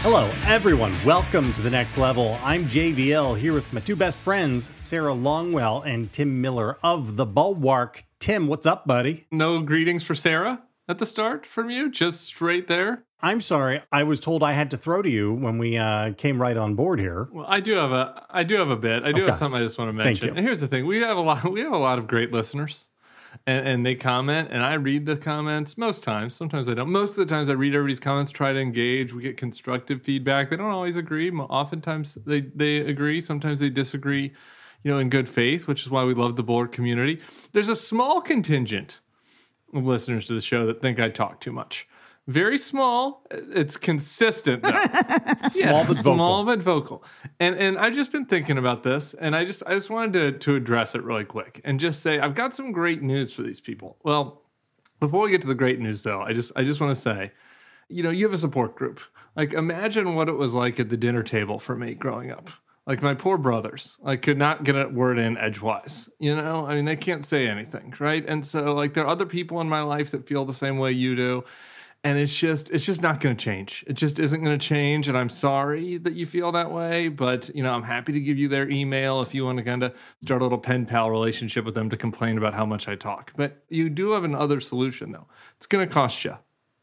Hello, everyone. Welcome to The Next Level. I'm JVL here with my two best friends, Sarah Longwell and Tim Miller of The Bulwark. Tim, what's up, buddy? No greetings for Sarah at the start from you? Just straight there? I'm sorry. I was told I had to throw to you when we came right on board here. Well, I do have a bit. I do have something I just want to mention. And here's the thing: we have a lot of great listeners, and they comment, and I read the comments most times. Sometimes I don't. Most of the times I read everybody's comments, try to engage. We get constructive feedback. They don't always agree. Oftentimes they agree. Sometimes they disagree. In good faith, which is why we love the board community. There's a small contingent of listeners to the show that think I talk too much. Very small. It's consistent though. Small but vocal. And I've just been thinking about this, and I just wanted to address it really quick and just say I've got some great news for these people. Well, before we get to the great news though, I just want to say, you have a support group. Like, imagine what it was like at the dinner table for me growing up. Like, my poor brothers, I could not get a word in edgewise, I mean, they can't say anything, right? And so, like, there are other people in my life that feel the same way you do. And it's just not going to change. It just isn't going to change. And I'm sorry that you feel that way. But, I'm happy to give you their email if you want to kind of start a little pen pal relationship with them to complain about how much I talk. But you do have another solution, though. It's going to cost you.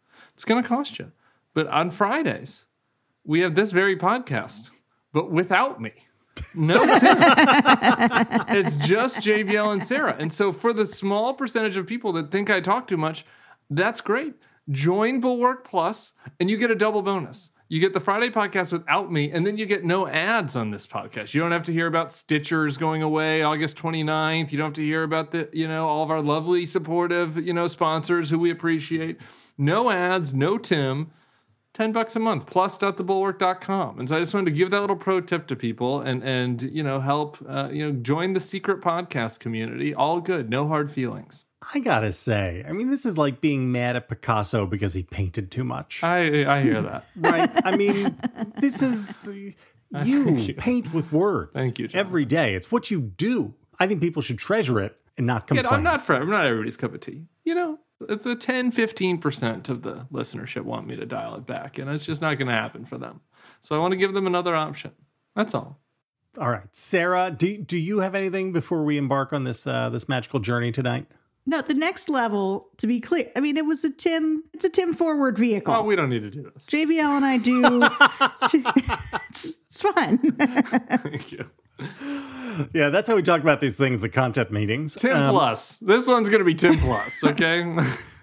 But on Fridays, we have this very podcast, but without me. No Tim. It's just JVL and Sarah. And so for the small percentage of people that think I talk too much, that's great. Join Bulwark Plus, and you get a double bonus. You get the Friday podcast without me, and then you get no ads on this podcast. You don't have to hear about Stitchers going away August 29th. You don't have to hear about all of our lovely, supportive, sponsors who we appreciate. No ads, no Tim. $10 a month, plus.thebulwark.com. And so I just wanted to give that little pro tip to people and help, join the secret podcast community. All good, no hard feelings. I gotta say, I mean, this is like being mad at Picasso because he painted too much. I hear that. Right? I mean, this is, you paint with words. Thank you, John. Every day. It's what you do. I think people should treasure it and not complain. I'm not everybody's cup of tea. It's a 10-15% of the listenership want me to dial it back, and it's just not going to happen for them. So I want to give them another option. That's all. All right. Sarah, do you have anything before we embark on this magical journey tonight? No, the next level, to be clear, I mean, it's a Tim forward vehicle. Oh, we don't need to do this. JVL and I do. It's fine. Thank you. Yeah, that's how we talk about these things, the content meetings. Tim Plus. This one's going to be Tim Plus, okay?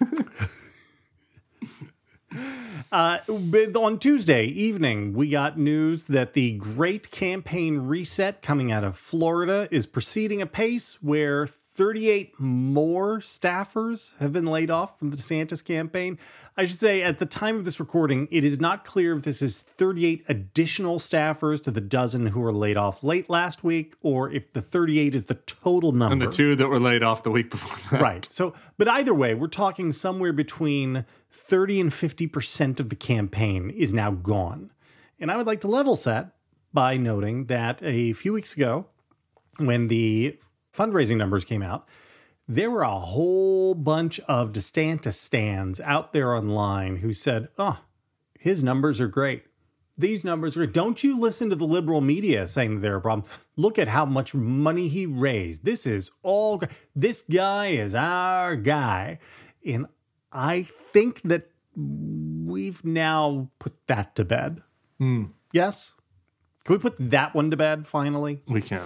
But on Tuesday evening, we got news that the Great Campaign Reset coming out of Florida is proceeding apace, where 38 more staffers have been laid off from the DeSantis campaign. I should say, at the time of this recording, it is not clear if this is 38 additional staffers to the dozen who were laid off late last week, or if the 38 is the total number. And the two that were laid off the week before that. Right. So, but either way, we're talking somewhere between 30 and 50% of the campaign is now gone. And I would like to level set by noting that a few weeks ago, when the fundraising numbers came out, there were a whole bunch of DeSantis stands out there online who said, his numbers are great. These numbers are great. Don't you listen to the liberal media saying that they're a problem. Look at how much money he raised. This is all, this guy is our guy. And I think that we've now put that to bed. Yes? Can we put that one to bed finally? We can.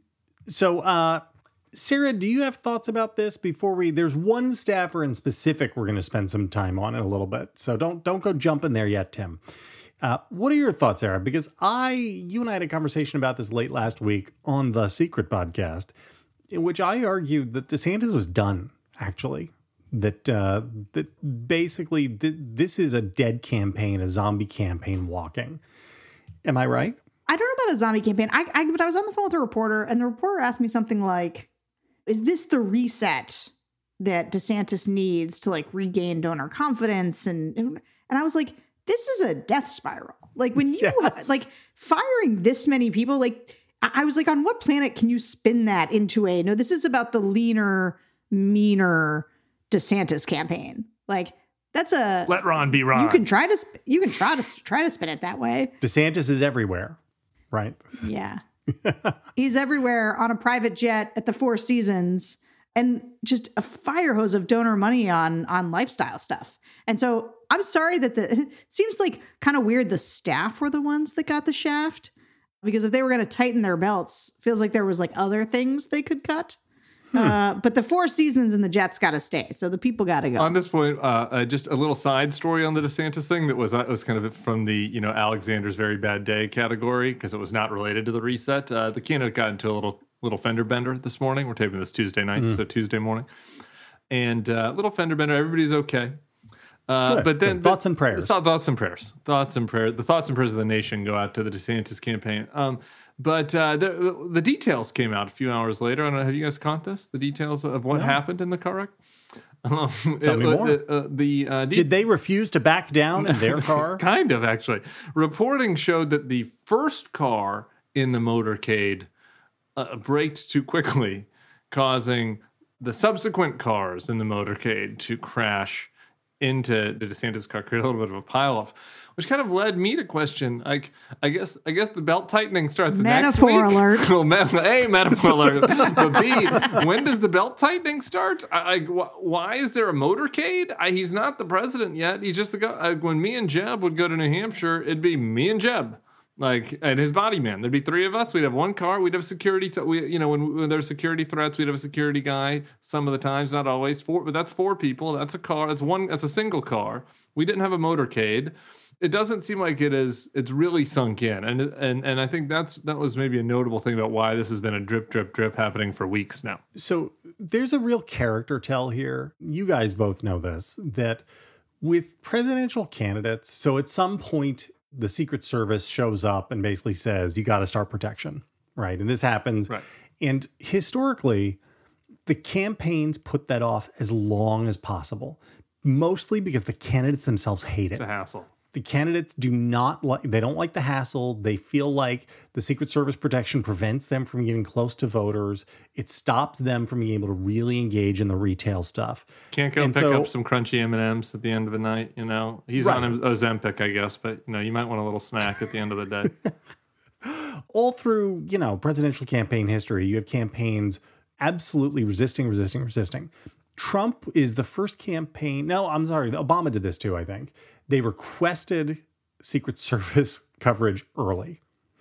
So, Sarah, do you have thoughts about this before there's one staffer in specific we're going to spend some time on in a little bit. So don't go jumping there yet, Tim. What are your thoughts, Sarah? Because you and I had a conversation about this late last week on the Secret podcast, in which I argued that DeSantis was done, actually. That basically this is a dead campaign, a zombie campaign walking. Am I right? I don't know about a zombie campaign. But I was on the phone with a reporter, and the reporter asked me something like, is this the reset that DeSantis needs to regain donor confidence? And I was like, this is a death spiral. Like, when you firing this many people, I was like, on what planet can you spin that into this is about the leaner, meaner DeSantis campaign. That's a let Ron be Ron. You can try to spin it that way. DeSantis is everywhere, right? Yeah. He's everywhere on a private jet at the Four Seasons and just a fire hose of donor money on lifestyle stuff. And so I'm sorry that it seems like kind of weird the staff were the ones that got the shaft, because if they were going to tighten their belts, feels like there was like other things they could cut. But the Four Seasons and the Jets got to stay. So the people got to go. On this point, just a little side story on the DeSantis thing that was kind of from the, Alexander's very bad day category, because it was not related to the reset. The candidate got into a little fender bender this morning. We're taping this Tuesday night, so Tuesday morning. And little fender bender, everybody's okay. But then thoughts and prayers. The thoughts and prayers of the nation go out to the DeSantis campaign. But the details came out a few hours later. I don't know, have you guys caught this? The details of what happened in the car wreck? Tell me more. Did they refuse to back down in their car? Kind of, actually. Reporting showed that the first car in the motorcade braked too quickly, causing the subsequent cars in the motorcade to crash into the DeSantis car, create a little bit of a pileup, which kind of led me to question, I guess the belt tightening starts next week. Metaphor alert. A, metaphor alert. But B, when does the belt tightening start? Why is there a motorcade? He's not the president yet. He's just the guy. When me and Jeb would go to New Hampshire, it'd be me and Jeb. And his body man. There'd be three of us. We'd have one car. We'd have security. So when there's security threats, we'd have a security guy. Some of the times, not always. But that's four people. That's a car. That's a single car. We didn't have a motorcade. It doesn't seem like it is. It's really sunk in, and I think that was maybe a notable thing about why this has been a drip, drip, drip happening for weeks now. So there's a real character tell here. You guys both know this, that with presidential candidates. So at some point, the Secret Service shows up and basically says, you got to start protection, right? And this happens. Right. And historically, the campaigns put that off as long as possible, mostly because the candidates themselves hate it. It's a hassle. The candidates don't like the hassle. They feel like the Secret Service protection prevents them from getting close to voters. It stops them from being able to really engage in the retail stuff. Can't go pick up some crunchy M&Ms at the end of the night, He's right. on Ozempic, I guess, but, you might want a little snack at the end of the day. All through, presidential campaign history, you have campaigns absolutely resisting. Trump is the first campaign. No, I'm sorry. Obama did this too, I think. They requested Secret Service coverage early,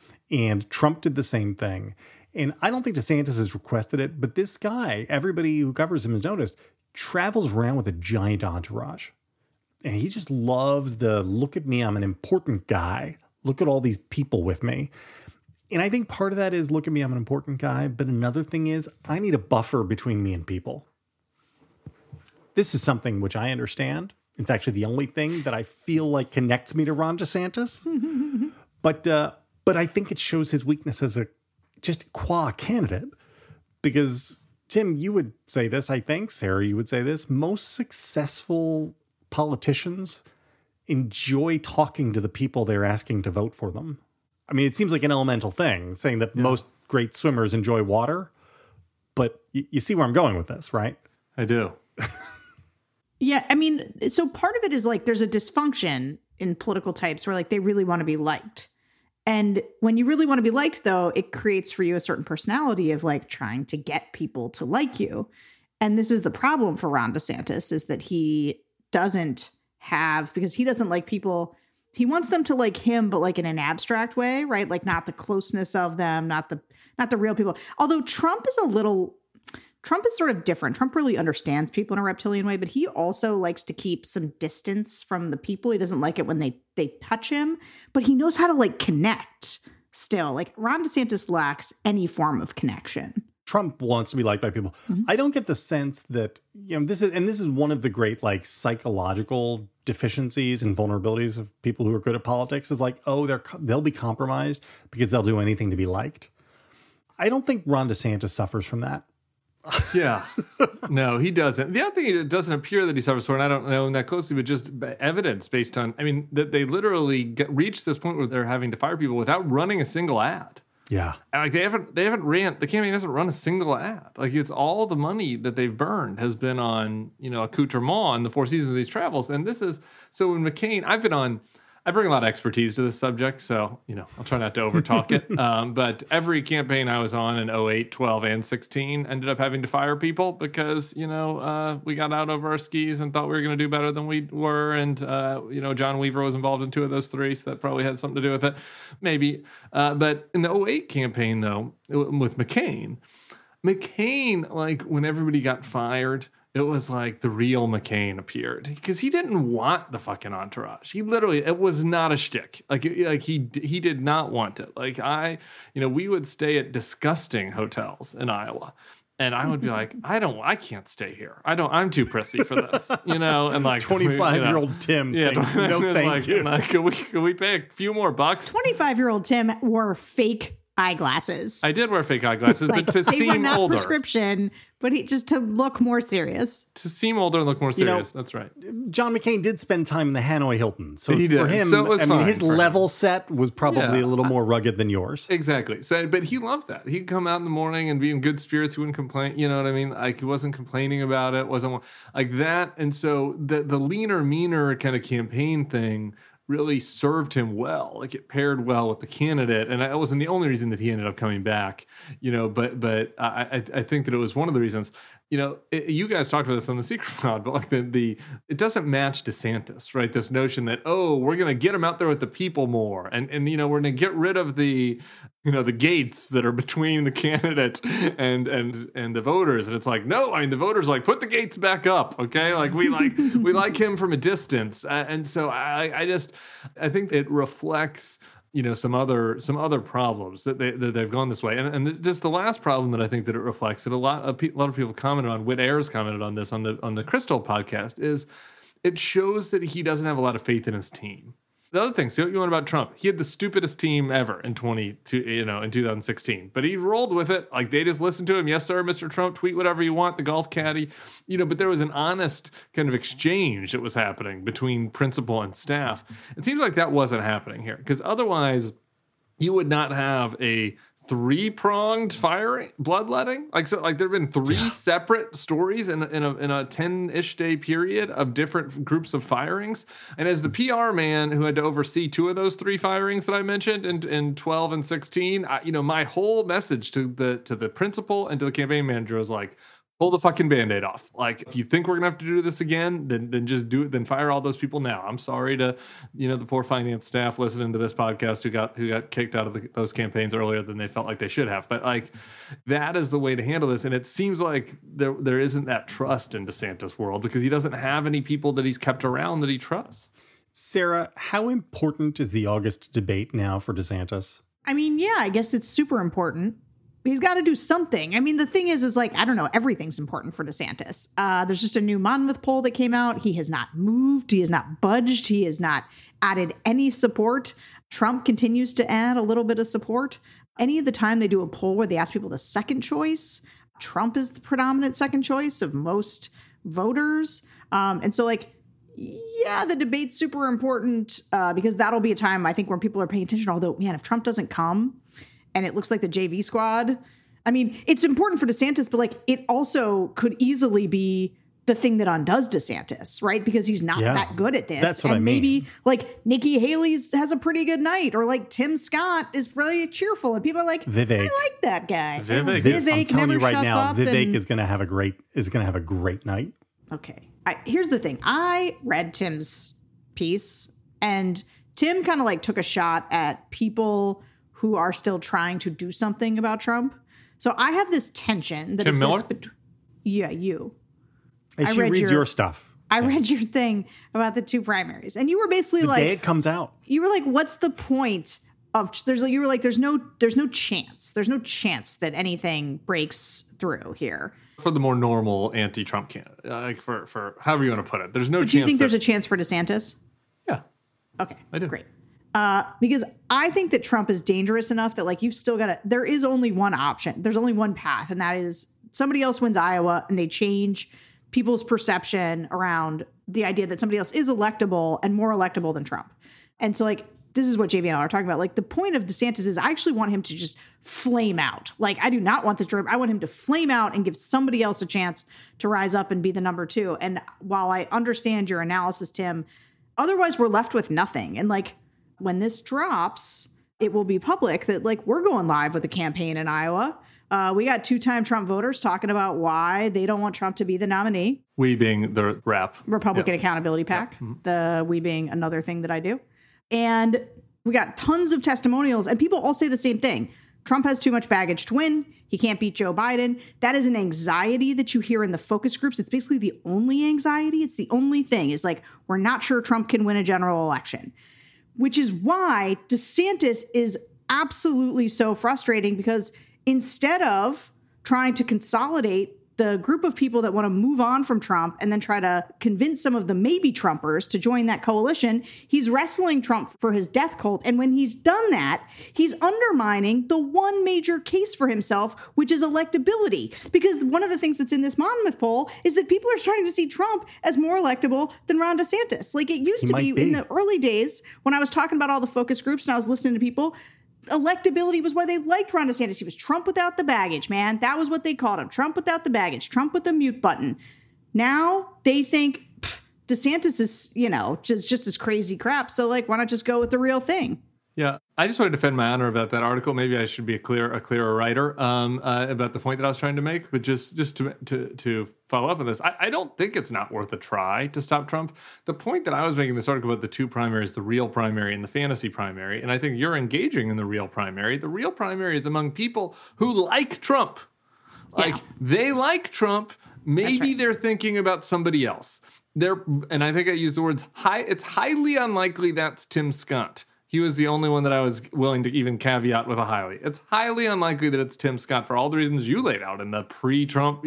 and Trump did the same thing. And I don't think DeSantis has requested it, but this guy, everybody who covers him has noticed, travels around with a giant entourage. And he just loves the, look at me, I'm an important guy. Look at all these people with me. And I think part of that is, look at me, I'm an important guy. But another thing is, I need a buffer between me and people. This is something which I understand. It's actually the only thing that I feel like connects me to Ron DeSantis. But I think it shows his weakness as qua candidate. Because, Tim, you would say this, I think. Sarah, you would say this. Most successful politicians enjoy talking to the people they're asking to vote for them. I mean, it seems like an elemental thing, saying that most great swimmers enjoy water. But you see where I'm going with this, right? I do. Yeah, I mean, so part of it is like there's a dysfunction in political types where like they really want to be liked. And when you really want to be liked, though, it creates for you a certain personality of like trying to get people to like you. And this is the problem for Ron DeSantis, is that he doesn't have, because he doesn't like people. He wants them to like him, but like in an abstract way, right? Like not the closeness of them, not the real people. Although Trump is sort of different. Trump really understands people in a reptilian way, but he also likes to keep some distance from the people. He doesn't like it when they touch him, but he knows how to like connect still. Like Ron DeSantis lacks any form of connection. Trump wants to be liked by people. Mm-hmm. I don't get the sense that, this is one of the great like psychological deficiencies and vulnerabilities of people who are good at politics, is like, they'll be compromised because they'll do anything to be liked. I don't think Ron DeSantis suffers from that. Yeah. No, he doesn't. The other thing, it doesn't appear that he suffers from, and I don't know that closely, but just evidence based on, that they literally reached this point where they're having to fire people without running a single ad. Yeah. And like the campaign hasn't run a single ad. Like it's all the money that they've burned has been on, accoutrement in the 4 seasons of these travels. And this is, so when McCain, I bring a lot of expertise to this subject, so, I'll try not to overtalk it. But every campaign I was on in 08, 12, and 16 ended up having to fire people because, we got out over our skis and thought we were going to do better than we were. And, John Weaver was involved in 2 of those 3, so that probably had something to do with it. Maybe. But in the 08 campaign, though, with McCain, like, when everybody got fired, it was like the real McCain appeared because he didn't want the fucking entourage. It was not a shtick. Like he did not want it. Like we would stay at disgusting hotels in Iowa. And I would be like, I can't stay here. I'm too prissy for this, and like 25-year-old Tim. Yeah, no, thank you. Like, can we pay a few more bucks? 25-year-old Tim wore fake eyeglasses. I did wear fake eyeglasses, like, but to they seem were not older. Prescription, but just to look more serious. To seem older and look more serious. That's right. John McCain did spend time in the Hanoi Hilton. So he did. For him, so his level set was probably a little more rugged than yours. Exactly. So, but he loved that. He'd come out in the morning and be in good spirits. He wouldn't complain. You know what I mean? Like he wasn't complaining about it. Wasn't like that. And so the leaner, meaner kind of campaign thing really served him well. Like it paired well with the candidate, and that wasn't the only reason that he ended up coming back. But I think that it was one of the reasons. You guys talked about this on the Secret Cloud, but like it doesn't match DeSantis, right? This notion that we're going to get him out there with the people more, and we're going to get rid of the the gates that are between the candidate and the voters, and it's like no, the voters are like put the gates back up, okay? Like we like him from a distance, and so I think it reflects some other problems that they've gone this way, and just the last problem that I think that it reflects that a lot of people commented on. Whit Ayers commented on this on the Crystal podcast is it shows that he doesn't have a lot of faith in his team. The other thing, see what you want about Trump. He had the stupidest team ever in 2016, but he rolled with it. Like they just listened to him. Yes, sir, Mr. Trump, tweet whatever you want, the golf caddy, but there was an honest kind of exchange that was happening between principal and staff. It seems like that wasn't happening here because otherwise you would not have a 3-pronged bloodletting. Like there have been 3 separate stories in a 10-ish day period of different groups of firings. And as the PR man who had to oversee 2 of those 3 firings that I mentioned in 12 and 16, my whole message to the principal and to the campaign manager was like, pull the fucking Band-Aid off. Like, if you think we're gonna have to do this again, then just do it. Then fire all those people now. I'm sorry to, the poor finance staff listening to this podcast who got kicked out of those campaigns earlier than they felt like they should have. But like, that is the way to handle this. And it seems like there isn't that trust in DeSantis' world because he doesn't have any people that he's kept around that he trusts. Sarah, how important is the August debate now for DeSantis? I guess it's super important. He's got to do something. The thing is like, I don't know, everything's important for DeSantis. There's just a new Monmouth poll that came out. He has not moved. He has not budged. He has not added any support. Trump continues to add a little bit of support. Any of the time they do a poll where they ask people the second choice, Trump is the predominant second choice of most voters. And so like, yeah, the debate's super important because that'll be a time, I think, when people are paying attention. Although, man, if Trump doesn't come, and it looks like the JV squad. It's important for DeSantis, but like it also could easily be the thing that undoes DeSantis, right? Because he's not that good at this. That's what I mean. Maybe like Nikki Haley has a pretty good night, or like Tim Scott is really cheerful, and people are like, Vivek. I like that guy. Vivek I'm telling you right now, Vivek is going to have a great night. Okay. Here's the thing. I read Tim's piece, and Tim kind of like took a shot at people who are still trying to do something about Trump. So I have this tension that Tim exists. Miller? You. And she reads your stuff. I read your thing about the 2 primaries, and you were basically the day it comes out. You were like, "What's the point of?" You were like, "There's no chance. There's no chance that anything breaks through here." For the more normal anti-Trump candidate, like for however you want to put it, there's no chance. Do you think there's a chance for DeSantis? Yeah. Okay. I do. Great. Because I think that Trump is dangerous enough that like you've still got to, there is only one option. There's only one path, and that is somebody else wins Iowa and they change people's perception around the idea that somebody else is electable and more electable than Trump. And so like this is what JV and I are talking about. Like, the point of DeSantis is I actually want him to just flame out. Like, I do not want this to, I want him to flame out and give somebody else a chance to rise up and be the number 2. And while I understand your analysis, Tim, otherwise we're left with nothing. And like, when this drops, it will be public that like we're going live with a campaign in Iowa. We got 2-time Trump voters talking about why they don't want Trump to be the nominee. We being the RAP. Republican Accountability PAC. Yeah. The we being another thing that I do. And we got tons of testimonials, and people all say the same thing. Trump has too much baggage to win. He can't beat Joe Biden. That is an anxiety that you hear in the focus groups. It's basically the only anxiety. It's the only thing. Is like, we're not sure Trump can win a general election, which is why DeSantis is absolutely so frustrating, because instead of trying to consolidate the group of people that want to move on from Trump and then try to convince some of the maybe Trumpers to join that coalition, he's wrestling Trump for his death cult. And when he's done that, he's undermining the one major case for himself, which is electability. Because one of the things that's in this Monmouth poll is that people are starting to see Trump as more electable than Ron DeSantis. Like, it used to be in the early days when I was talking about all the focus groups and I was listening to people, electability was why they liked Ron DeSantis. He was Trump without the baggage, man. That was what they called him. Trump without the baggage. Trump with the mute button. Now they think DeSantis is, just as crazy crap. So like, why not just go with the real thing? Yeah, I just want to defend my honor about that article. Maybe I should be a clearer writer about the point that I was trying to make. But just to follow up on this, I don't think it's not worth a try to stop Trump. The point that I was making in this article about the 2 primaries, the real primary and the fantasy primary, and I think you're engaging in the real primary. The real primary is among people who like Trump. Like, they like Trump. Maybe they're thinking about somebody else. And I think I used the words it's highly unlikely that's Tim Scott. He was the only one that I was willing to even caveat with a highly. It's highly unlikely that it's Tim Scott for all the reasons you laid out in the pre-Trump,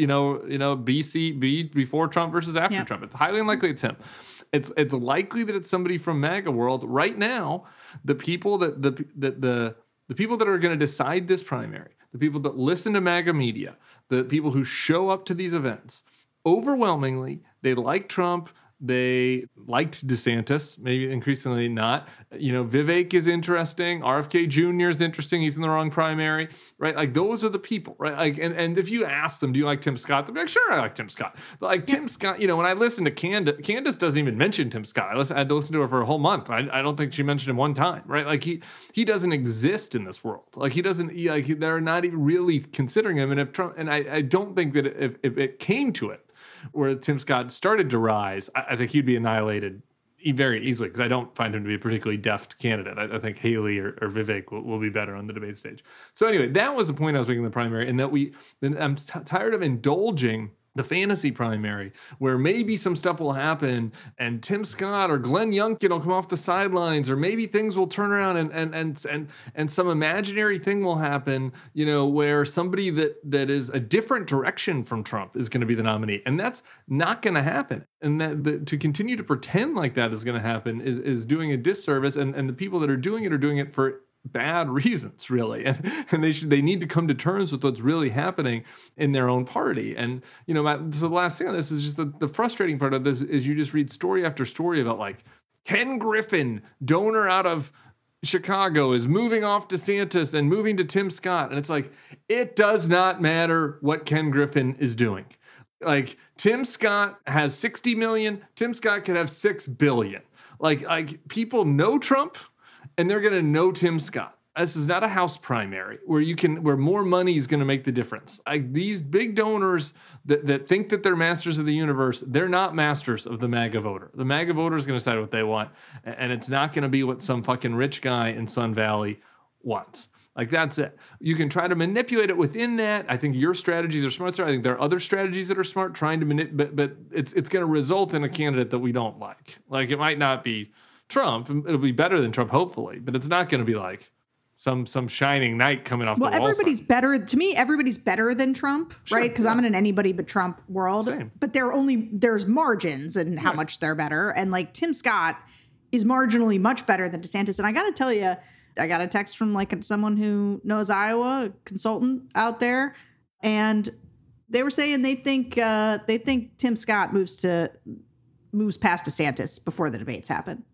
before Trump versus after Trump. It's highly unlikely it's him. It's likely that it's somebody from MAGA world right now. The people that the people that are going to decide this primary, the people that listen to MAGA media, the people who show up to these events, overwhelmingly they like Trump. They liked DeSantis, maybe increasingly not. Vivek is interesting. RFK Jr. is interesting. He's in the wrong primary, right? Like, those are the people, right? Like, and if you ask them, do you like Tim Scott? They'll be like, sure, I like Tim Scott. But like Tim Scott, when I listen to Candace doesn't even mention Tim Scott. I had to listen to her for a whole month. I don't think she mentioned him one time, right? Like, he doesn't exist in this world. Like, he doesn't. They're not even really considering him. And if Trump, and I don't think that if it came to it, where Tim Scott started to rise, I think he'd be annihilated very easily, because I don't find him to be a particularly deft candidate. I think Haley or Vivek will be better on the debate stage. So anyway, that was the point I was making in the primary, and that I'm tired of indulging the fantasy primary, where maybe some stuff will happen and Tim Scott or Glenn Youngkin will come off the sidelines, or maybe things will turn around and some imaginary thing will happen, where somebody that is a different direction from Trump is going to be the nominee. And that's not going to happen. And that to continue to pretend like that is going to happen is doing a disservice. And the people that are doing it for bad reasons, really, and they need to come to terms with what's really happening in their own party. And so the last thing on this is just the frustrating part of this is you just read story after story about like Ken Griffin, donor out of Chicago, is moving off DeSantis and moving to Tim Scott, and it's like, it does not matter what Ken Griffin is doing. Like, Tim Scott has 60 million. Tim Scott could have 6 billion. Like people know Trump, and they're going to know Tim Scott. This is not a House primary where more money is going to make the difference. Like, these big donors that think that they're masters of the universe, they're not masters of the MAGA voter. The MAGA voter is going to decide what they want, and it's not going to be what some fucking rich guy in Sun Valley wants. Like, that's it. You can try to manipulate it within that. I think your strategies are smart. I think there are other strategies that are smart trying to manipulate, but it's going to result in a candidate that we don't like. Like, it might not be Trump. It'll be better than Trump, hopefully, but it's not going to be like some shining knight coming off the wall. Well, everybody's better. To me, everybody's better than Trump, sure, right? Because I'm in an anybody but Trump world. Same. But there's margins in how much they're better. And like, Tim Scott is marginally much better than DeSantis. And I got to tell you, I got a text from like someone who knows Iowa, a consultant out there, and they were saying they think Tim Scott moves past DeSantis before the debates happen.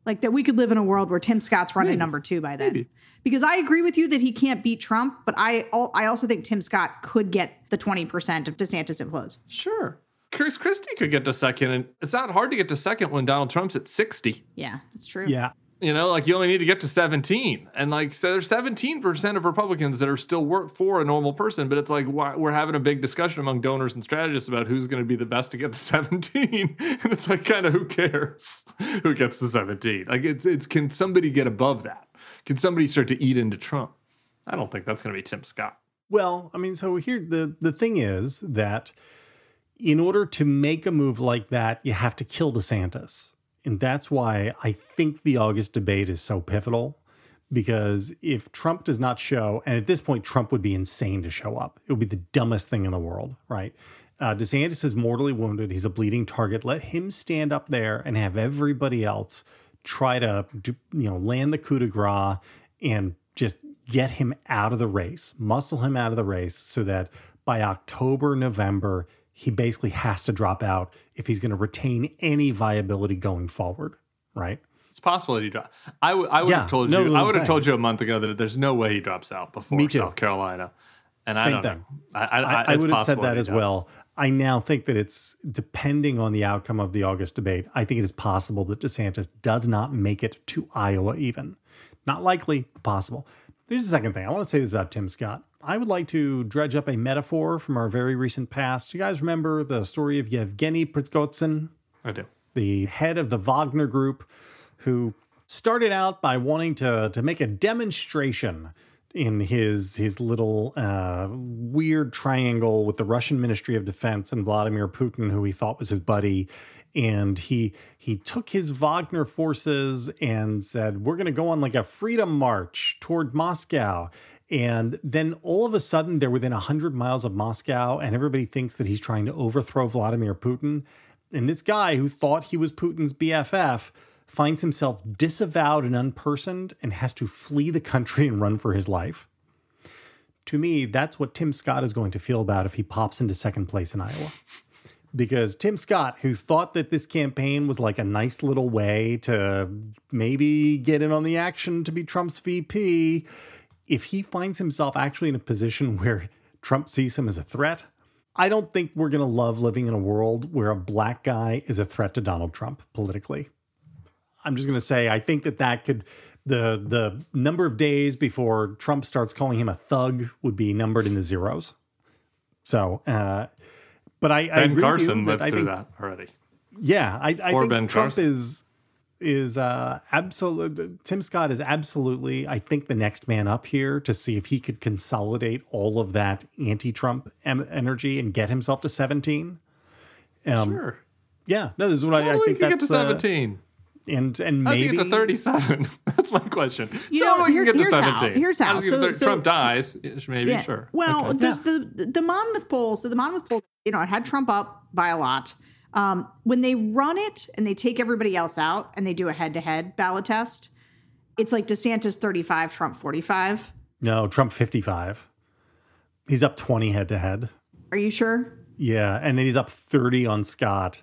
Like that we could live in a world where Tim Scott's running number 2 by then. Maybe. Because I agree with you that he can't beat Trump, but I also think Tim Scott could get the 20% if DeSantis implodes. Sure. Chris Christie could get to second, and it's not hard to get to second when Donald Trump's at 60. Yeah, that's true. Yeah. You know, like you only need to get to 17. And like, so there's 17% of Republicans that are still for a normal person, but it's like, we're having a big discussion among donors and strategists about who's going to be the best to get to 17. And it's like, kind of who cares who gets to 17? Like it's can somebody get above that? Can somebody start to eat into Trump? I don't think that's going to be Tim Scott. Well, I mean, so here, the thing is that in order to make a move like that, you have to kill DeSantis. And that's why I think the August debate is so pivotal, because if Trump does not show, and at this point, Trump would be insane to show up. It would be the dumbest thing in the world, right? DeSantis is mortally wounded. He's a bleeding target. Let him stand up there and have everybody else try to land the coup de grace and just get him out of the race, muscle him out of the race so that by October, November, he basically has to drop out if he's going to retain any viability going forward, right? It's possible that he drops. I would have told you. I would have told you a month ago that there's no way he drops out before South Carolina. And Same thing. I would have said that as well. I now think that it's, depending on the outcome of the August debate, I think it is possible that DeSantis does not make it to Iowa even. Not likely, but possible. There's a second thing. I want to say this about Tim Scott. I would like to dredge up a metaphor from our very recent past. You guys remember the story of Yevgeny Prigozhin? I do. The head of the Wagner Group, who started out by wanting to make a demonstration in his little weird triangle with the Russian Ministry of Defense and Vladimir Putin, who he thought was his buddy. And he took his Wagner forces and said, we're going to go on like a freedom march toward Moscow. And then all of a sudden, they're within 100 miles of Moscow, and everybody thinks that he's trying to overthrow Vladimir Putin. And this guy who thought he was Putin's BFF finds himself disavowed and unpersoned and has to flee the country and run for his life. To me, that's what Tim Scott is going to feel about if he pops into second place in Iowa. Because Tim Scott, who thought that this campaign was like a nice little way to maybe get in on the action to be Trump's VP, if he finds himself actually in a position where Trump sees him as a threat, I don't think we're going to love living in a world where a black guy is a threat to Donald Trump politically. I'm just going to say, I think that could, the number of days before Trump starts calling him a thug would be numbered in the zeros. So, but I agree Carson with you lived through that already. Yeah, I think Ben Trump Carson. is absolutely, Tim Scott is absolutely, I think, the next man up here to see if he could consolidate all of that anti-Trump energy and get himself to 17. Sure. Yeah, no, this is what I think. That's get to 17. And How's maybe he get to 37? That's my question. Here's get to how. 17. Here's how. Trump dies, maybe, yeah. sure. Well, okay. there's the Monmouth poll. So the Monmouth poll, it had Trump up by a lot. When they run it and they take everybody else out and they do a head-to-head ballot test, it's like DeSantis 35, Trump 45. No, Trump 55. He's up 20 head-to-head. Are you sure? Yeah, and then he's up 30 on Scott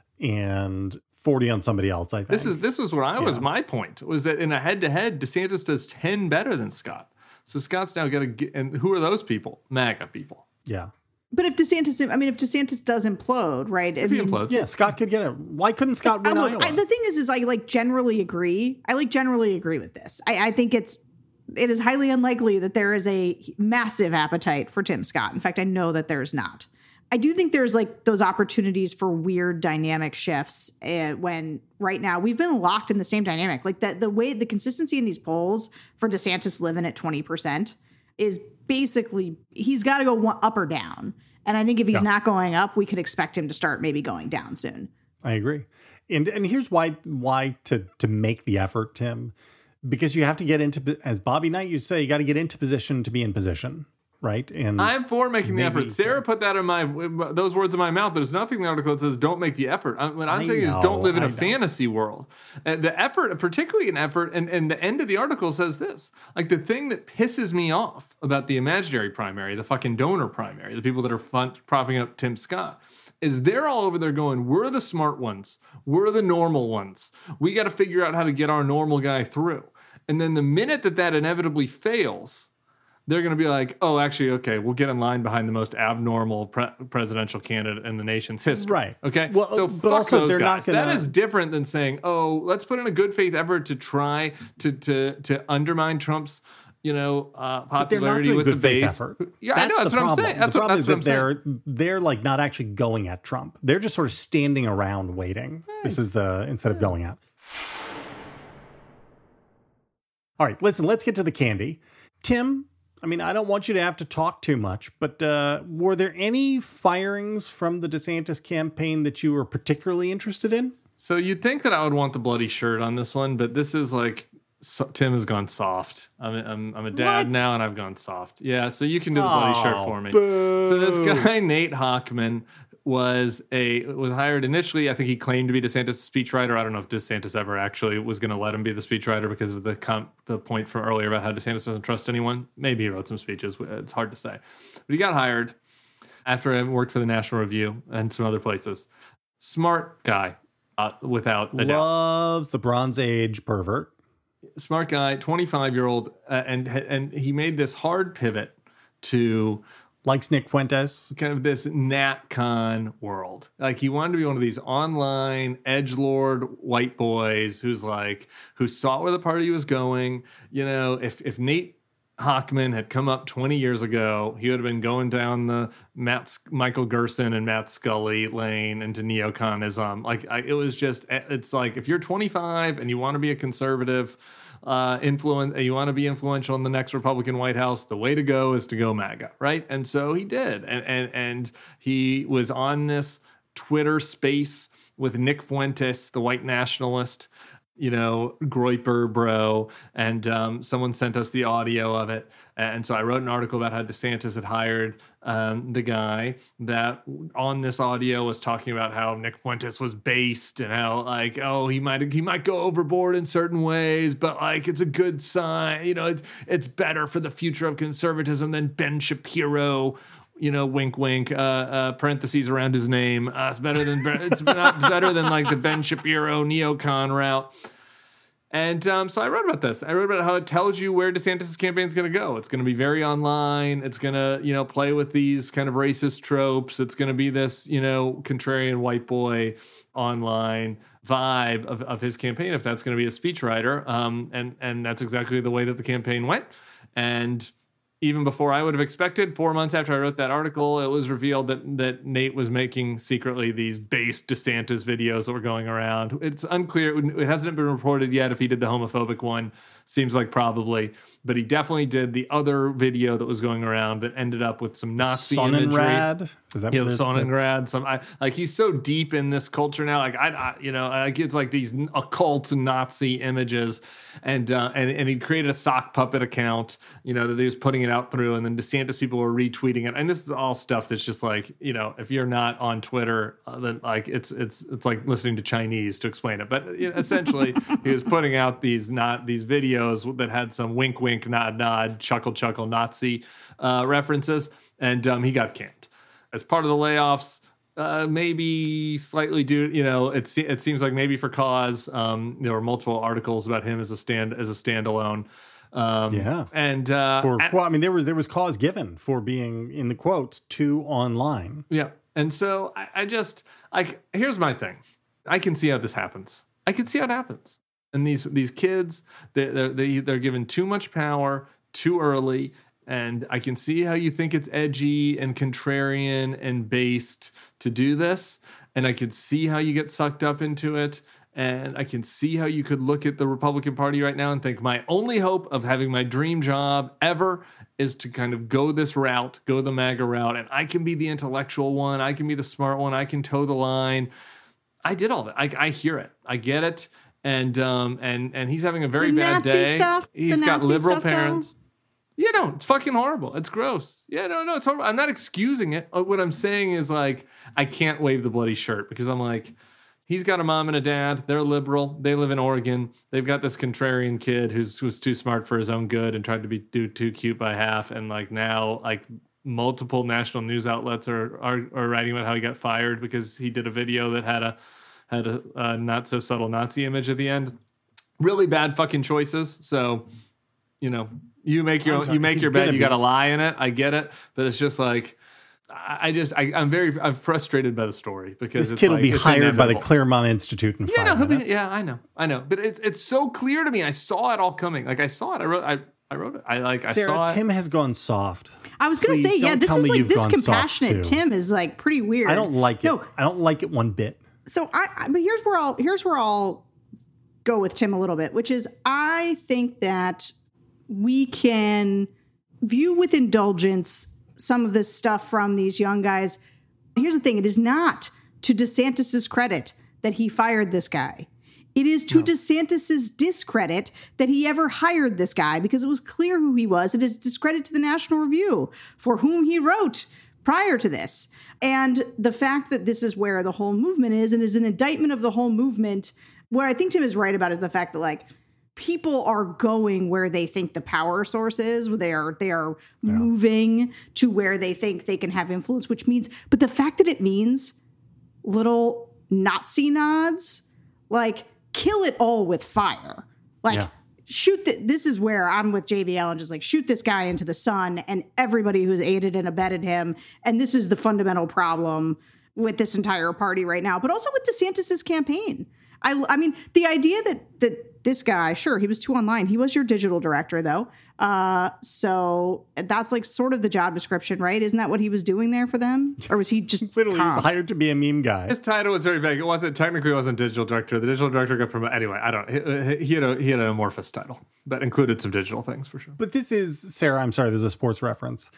and 40 on somebody else, I think. This was where I was. My point was that in a head-to-head, DeSantis does 10 better than Scott. So Scott's now got to get, and who are those people? MAGA people. Yeah. But if DeSantis does implode, right? If he implodes. Yeah, Scott could get it. Why couldn't Scott win Iowa? The thing is I generally agree. I generally agree with this. I think it is highly unlikely that there is a massive appetite for Tim Scott. In fact, I know that there's not. I do think there's like those opportunities for weird dynamic shifts when right now we've been locked in the same dynamic. Like the consistency in these polls for DeSantis living at 20% is basically he's got to go up or down. And I think if he's not going up, we could expect him to start maybe going down soon. I agree. And here's why to make the effort, Tim, because you have to get into, as Bobby Knight used to say, you got to get into position to be in position. Right. And I'm for making the effort. Sarah put that in those words in my mouth. There's nothing in the article that says don't make the effort. What I'm saying is don't live in a fantasy world. The effort, particularly an effort, and the end of the article says this. Like the thing that pisses me off about the imaginary primary, the fucking donor primary, the people that are propping up Tim Scott, is they're all over there going, we're the smart ones. We're the normal ones. We got to figure out how to get our normal guy through. And then the minute that inevitably fails, they're going to be like, oh, actually, okay, we'll get in line behind the most abnormal presidential candidate in the nation's history. Right. Okay. Well, so but fuck also those they're guys. not going to. That is different than saying, oh, let's put in a good faith effort to try to undermine Trump's popularity with the base. Effort. Yeah, I know. That's what I'm saying. The problem is that they're like not actually going at Trump. They're just sort of standing around waiting. This is instead of going at. All right, listen, let's get to the candy. Tim, I mean, I don't want you to have to talk too much, but were there any firings from the DeSantis campaign that you were particularly interested in? So you'd think that I would want the bloody shirt on this one, but this is like Tim has gone soft. I'm a dad now, and I've gone soft. Yeah, so you can do the bloody shirt for me. Boo. So this guy Nate Hochman was hired initially. I think he claimed to be DeSantis' speechwriter. I don't know if DeSantis ever actually was going to let him be the speechwriter because of the point from earlier about how DeSantis doesn't trust anyone. Maybe he wrote some speeches. It's hard to say. But he got hired after I worked for the National Review and some other places. Smart guy, without a doubt. Loves the Bronze Age pervert. Smart guy, 25-year-old, and he made this hard pivot to likes Nick Fuentes, kind of this NatCon world. Like he wanted to be one of these online edgelord white boys who saw where the party was going. You know, if Nate Hochman had come up 20 years ago, he would have been going down the Michael Gerson and Matt Scully lane into neoconism. It's like if you're 25 and you want to be a conservative, you want to be influential in the next Republican White House, the way to go is to go MAGA, right? And so he did, and he was on this Twitter space with Nick Fuentes, the white nationalist, Groyper bro, and someone sent us the audio of it. And so I wrote an article about how DeSantis had hired the guy that on this audio was talking about how Nick Fuentes was based and how he might go overboard in certain ways, but it's a good sign. It's better for the future of conservatism than Ben Shapiro. Wink, wink, parentheses around his name. It's better than like the Ben Shapiro neocon route. And so I wrote about this. I wrote about how it tells you where DeSantis' campaign is going to go. It's going to be very online. It's going to, play with these kind of racist tropes. It's going to be this, contrarian white boy online vibe of his campaign, if that's going to be a speechwriter. And that's exactly the way that the campaign went. And even before I would have expected, 4 months after I wrote that article, it was revealed that Nate was making secretly these based DeSantis videos that were going around. It's unclear. It hasn't been reported yet if he did the homophobic one. Seems like probably. But he definitely did the other video that was going around that ended up with some Nazi imagery. Is that Sonnengrad. He's so deep in this culture now. It's like these occult Nazi images. And he created a sock puppet account, that he was putting it out through, and then DeSantis people were retweeting it. And this is all stuff that's just if you're not on Twitter, then it's like listening to Chinese to explain it. But essentially, he was putting out these videos that had some wink, wink, nod, nod, chuckle, chuckle Nazi references, and he got canned as part of the layoffs. Maybe slightly due, it seems like maybe for cause. There were multiple articles about him as a standalone. There was cause given for being, in the quotes, too online. Yeah, and so here's my thing. I can see how this happens. And these kids, they're given too much power too early. And I can see how you think it's edgy and contrarian and based to do this. And I can see how you get sucked up into it. And I can see how you could look at the Republican Party right now and think my only hope of having my dream job ever is to kind of go this route, go the MAGA route. And I can be the intellectual one. I can be the smart one. I can toe the line. I did all that. I hear it. I get it. And he's having a very bad Nazi day. Stuff, he's got liberal parents. Though? It's fucking horrible. It's gross. It's horrible. I'm not excusing it. What I'm saying is I can't wave the bloody shirt because I'm like, he's got a mom and a dad. They're liberal. They live in Oregon. They've got this contrarian kid who's too smart for his own good and tried to do too cute by half. And now multiple national news outlets are writing about how he got fired because he did a video that had a not so subtle Nazi image at the end. Really bad fucking choices. So, you make your bed, you got to lie in it. I get it, but it's just like I'm frustrated by the story because this kid will be hired by the Claremont Institute and fired. I know, but it's so clear to me. I saw it all coming. Like I saw it. I wrote it. I saw it. Tim has gone soft. I was going to say, this is like this compassionate Tim is like pretty weird. I don't like it. I don't like it one bit. So but here's where I'll go with Tim a little bit, which is I think that we can view with indulgence some of this stuff from these young guys. Here's the thing. It is not to DeSantis's credit that he fired this guy. It is to DeSantis's discredit that he ever hired this guy because it was clear who he was. It is discredit to the National Review for whom he wrote prior to this. And the fact that this is where the whole movement is and is an indictment of the whole movement. What I think Tim is right about is the fact that like people are going where they think the power source is, where they are moving to where they think they can have influence, which means, but the fact that it means little Nazi nods, like kill it all with fire. Like shoot this is where I'm with JVL and just like shoot this guy into the sun and everybody who's aided and abetted him. And this is the fundamental problem with this entire party right now, but also with DeSantis's campaign. I mean, the idea that this guy, sure, he was too online. He was your digital director, though. So that's like sort of the job description, right? Isn't that what he was doing there for them? Or was he just literally was hired to be a meme guy? His title was very vague. It wasn't digital director. The digital director got promoted. Anyway, I don't. He had an amorphous title that included some digital things for sure. But this is Sarah. I'm sorry. There's a sports reference.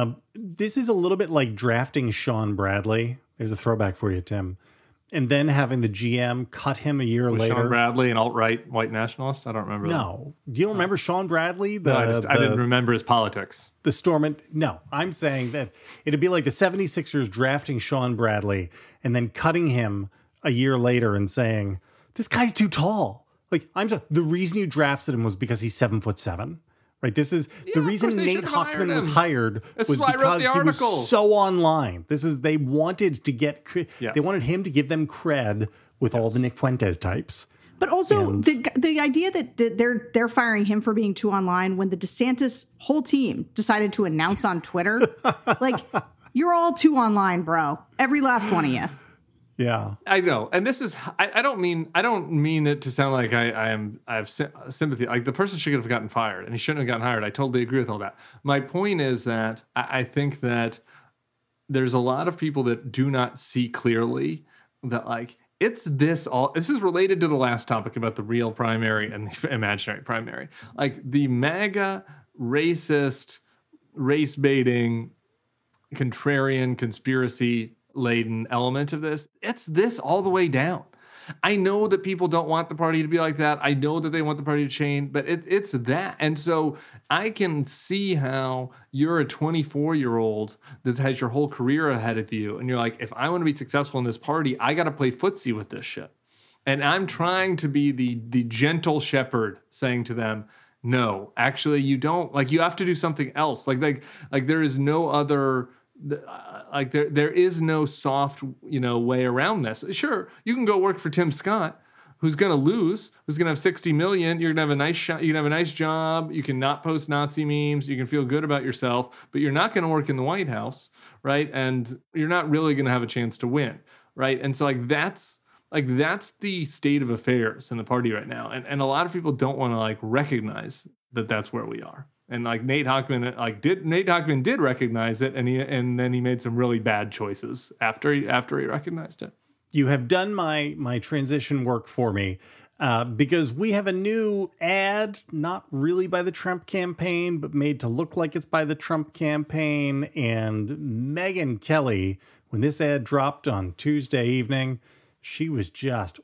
This is a little bit like drafting Sean Bradley. There's a throwback for you, Tim. And then having the GM cut him a year later. Sean Bradley, an alt-right white nationalist? I don't remember that. No. You don't remember Sean Bradley? I didn't remember his politics. The Stormont. No, I'm saying that it'd be like the 76ers drafting Sean Bradley and then cutting him a year later and saying, this guy's too tall. Like, the reason you drafted him was because he's 7'7". Right, this is the reason Nate Hochman was hired was because he was so online. They wanted to get they wanted him to give them cred with all the Nick Fuentes types. But also the idea that they're firing him for being too online when the DeSantis whole team decided to announce on Twitter, like you're all too online, bro. Every last one of you. Yeah, I know, and this is I don't mean it to sound like I have sympathy. Like the person should have gotten fired, and he shouldn't have gotten hired. I totally agree with all that. My point is that I think that there's a lot of people that do not see clearly that like this is related to the last topic about the real primary and the imaginary primary. Like the MAGA racist, race baiting, contrarian, conspiracy laden element of this. It's this all the way down. I know that people don't want the party to be like that. I know that they want the party to change, but it's that. And so I can see how you're a 24-year-old that has your whole career ahead of you. And you're like, if I want to be successful in this party, I got to play footsie with this shit. And I'm trying to be the gentle shepherd saying to them, no, actually you don't. Like you have to do something else. Like there is no other... Like there is no soft, way around this. Sure, you can go work for Tim Scott, who's going to lose, who's going to have 60 million. You're going to have a nice you can have a nice job. You can not post Nazi memes. You can feel good about yourself, but you're not going to work in the White House, right? And you're not really going to have a chance to win, right? And so that's the state of affairs in the party right now. And a lot of people don't want to recognize that that's where we are. And Nate Hochman did recognize it, and then he made some really bad choices after he recognized it. You have done my transition work for me because we have a new ad, not really by the Trump campaign, but made to look like it's by the Trump campaign. And Megyn Kelly, when this ad dropped on Tuesday evening, she was just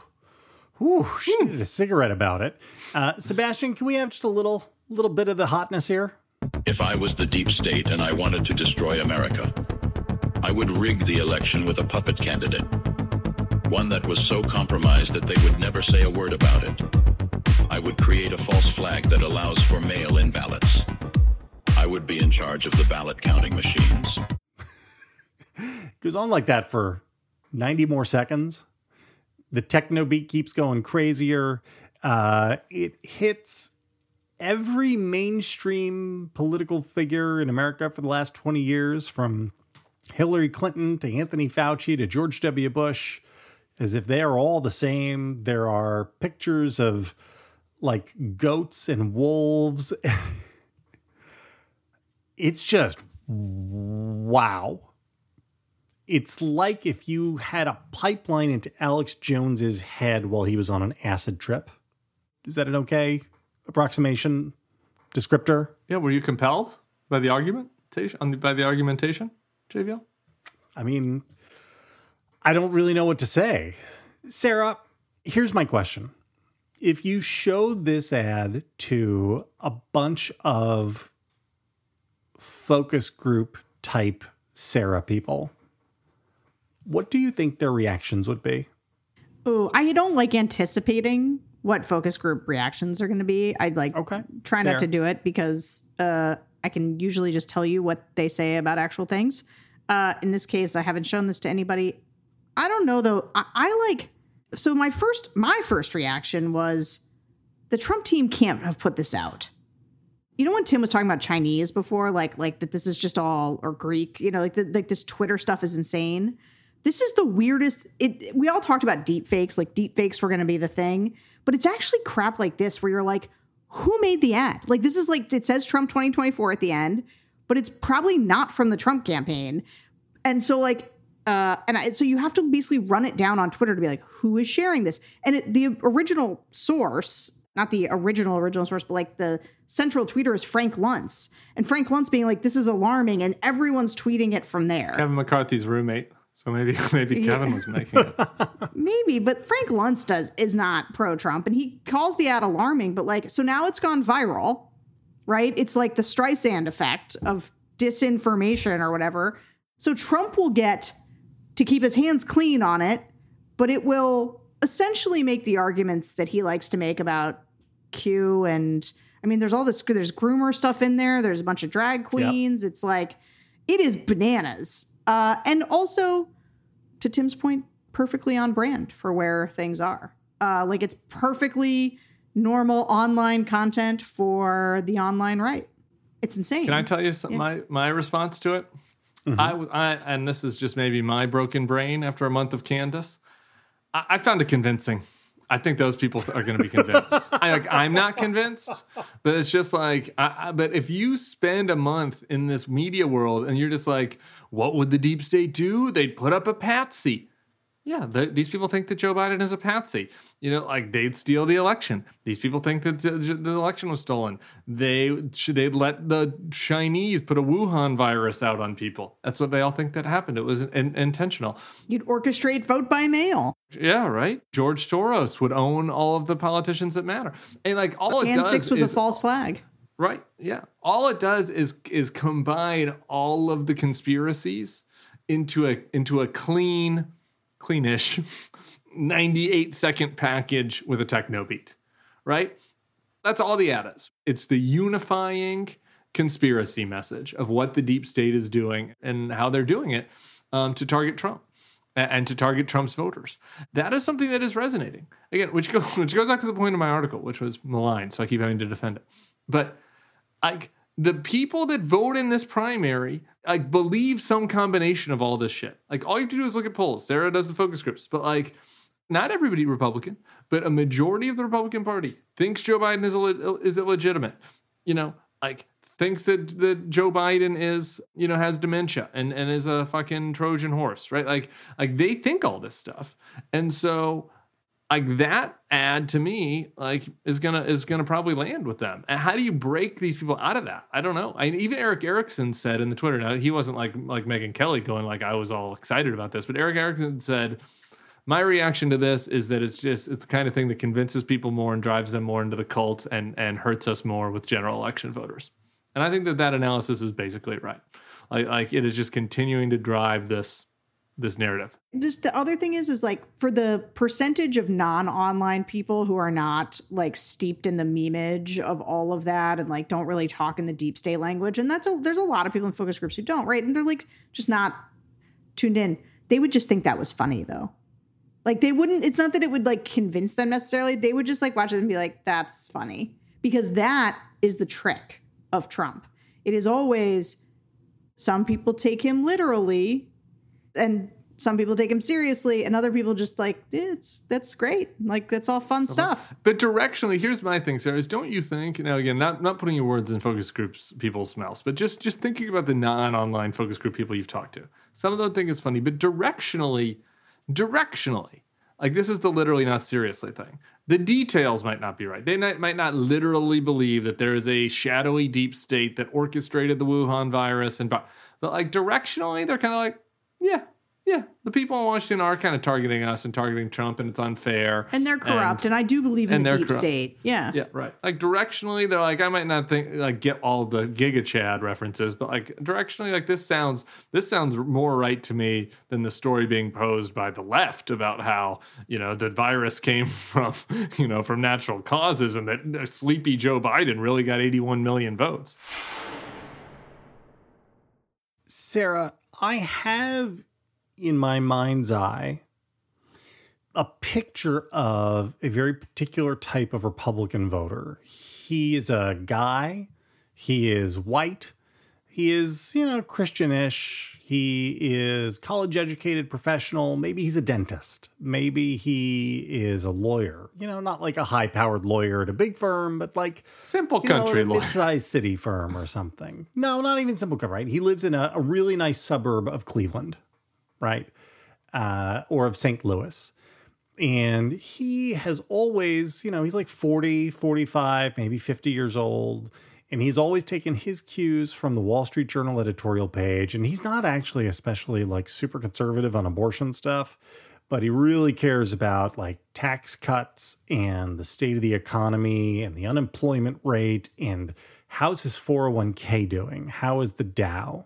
she needed a cigarette about it. Sebastian, can we have just a little bit of the hotness here? If I was the deep state and I wanted to destroy America, I would rig the election with a puppet candidate. One that was so compromised that they would never say a word about it. I would create a false flag that allows for mail-in ballots. I would be in charge of the ballot counting machines. It goes on like that for 90 more seconds. The techno beat keeps going crazier. It hits every mainstream political figure in America for the last 20 years, from Hillary Clinton to Anthony Fauci to George W. Bush, as if they are all the same. There are pictures of like goats and wolves. It's just wow. It's like if you had a pipeline into Alex Jones's head while he was on an acid trip. Is that an okay approximation descriptor? Yeah, were you compelled by the argumentation, JVL? I mean, I don't really know what to say. Sarah, here's my question. If you showed this ad to a bunch of focus group type Sarah people, what do you think their reactions would be? Oh, I don't like anticipating what focus group reactions are going to be. I'd try not to do it because I can usually just tell you what they say about actual things. In this case, I haven't shown this to anybody. I don't know though. So my first reaction was the Trump team can't have put this out. You know, when Tim was talking about Chinese before, like that this is just all, or Greek, you know, like this Twitter stuff is insane. This is the weirdest. We all talked about deep fakes, like deep fakes were going to be the thing, but it's actually crap like this where you're like, who made the ad? Like, this is like, it says Trump 2024 at the end, but it's probably not from the Trump campaign. And so like, so you have to basically run it down on Twitter to be like, who is sharing this? And the original source, not the original source, but like the central tweeter is Frank Luntz. And Frank Luntz being like, this is alarming. And everyone's tweeting it from there. Kevin McCarthy's roommate. So maybe Kevin was making it. Maybe, but Frank Luntz is not pro-Trump, and he calls the ad alarming. But like, so now it's gone viral, right? It's like the Streisand effect of disinformation or whatever. So Trump will get to keep his hands clean on it, but it will essentially make the arguments that he likes to make about Q. And I mean, there's groomer stuff in there. There's a bunch of drag queens. Yep. It's like, it is bananas. And also, to Tim's point, perfectly on brand for where things are. Like, it's perfectly normal online content for the online right. It's insane. Can I tell you my response to it? Mm-hmm. And this is just maybe my broken brain after a month of Candace. I found it convincing. I think those people are going to be convinced. I'm not convinced, but it's just like, but if you spend a month in this media world and you're just like, what would the deep state do? They'd put up a patsy. Yeah, these people think that Joe Biden is a patsy. You know, like they'd steal the election. These people think that the election was stolen. They'd let the Chinese put a Wuhan virus out on people. That's what they all think that happened. It was intentional. You'd orchestrate vote by mail. Yeah, right. George Soros would own all of the politicians that matter. And like all Jan 6 was a false flag. Right. Yeah. All it does is combine all of the conspiracies into a cleanish 98-second package with a techno beat, right? That's all the ad is. It's the unifying conspiracy message of what the deep state is doing and how they're doing it to target Trump and to target Trump's voters. That is something that is resonating. Again, which goes back to the point of my article, which was maligned, so I keep having to defend it. But like the people that vote in this primary, like, believe some combination of all this shit. Like, all you have to do is look at polls. Sarah does the focus groups, but like, not everybody Republican, but a majority of the Republican Party thinks Joe Biden is illegitimate. You know, like, thinks that Joe Biden is, you know, has dementia and is a fucking Trojan horse, right? Like they think all this stuff, and so. Like that ad to me, like is gonna probably land with them. And how do you break these people out of that? I don't know. Even Eric Erickson said in the Twitter. Now he wasn't like Megyn Kelly going like I was all excited about this, but Eric Erickson said, my reaction to this is that it's the kind of thing that convinces people more and drives them more into the cult and hurts us more with general election voters. And I think that analysis is basically right. Like it is just continuing to drive this this narrative. Just the other thing is like for the percentage of non-online people who are not like steeped in the memeage of all of that and like don't really talk in the deep state language. And there's a lot of people in focus groups who don't, right? And they're like just not tuned in. They would just think that was funny though. Like they wouldn't, it's not that it would like convince them necessarily. They would just like watch it and be like, that's funny. Because that is the trick of Trump. It is always some people take him literally and some people take him seriously and other people just like, that's great. Like, that's all fun stuff. But directionally, here's my thing, Sarah, is don't you think, now again, not putting your words in focus groups, people's mouths, but just thinking about the non-online focus group people you've talked to. Some of them think it's funny, but directionally, like this is the literally not seriously thing. The details might not be right. They might not literally believe that there is a shadowy deep state that orchestrated the Wuhan virus. But like directionally, they're kind of like, yeah, the people in Washington are kind of targeting us and targeting Trump, and it's unfair. And they're corrupt, and I do believe in the deep state. Yeah. Yeah, right. Like directionally, they're like, I might not think like get all the Giga Chad references, but like directionally, like this sounds more right to me than the story being posed by the left about how, the virus came from, from natural causes and that sleepy Joe Biden really got 81 million votes. Sarah, I have in my mind's eye a picture of a very particular type of Republican voter. He is a guy. He is white. He is, Christianish. He is college-educated professional. Maybe he's a dentist. Maybe he is a lawyer. Not like a high-powered lawyer at a big firm, but like simple country lawyer, mid-sized city firm or something. No, not even simple country. Right? He lives in a really nice suburb of Cleveland, right, or of St. Louis. And he has always, he's like 40, 45, maybe 50 years old. And he's always taken his cues from the Wall Street Journal editorial page. And he's not actually especially like super conservative on abortion stuff, but he really cares about like tax cuts and the state of the economy and the unemployment rate and how's his 401k doing? How is the Dow?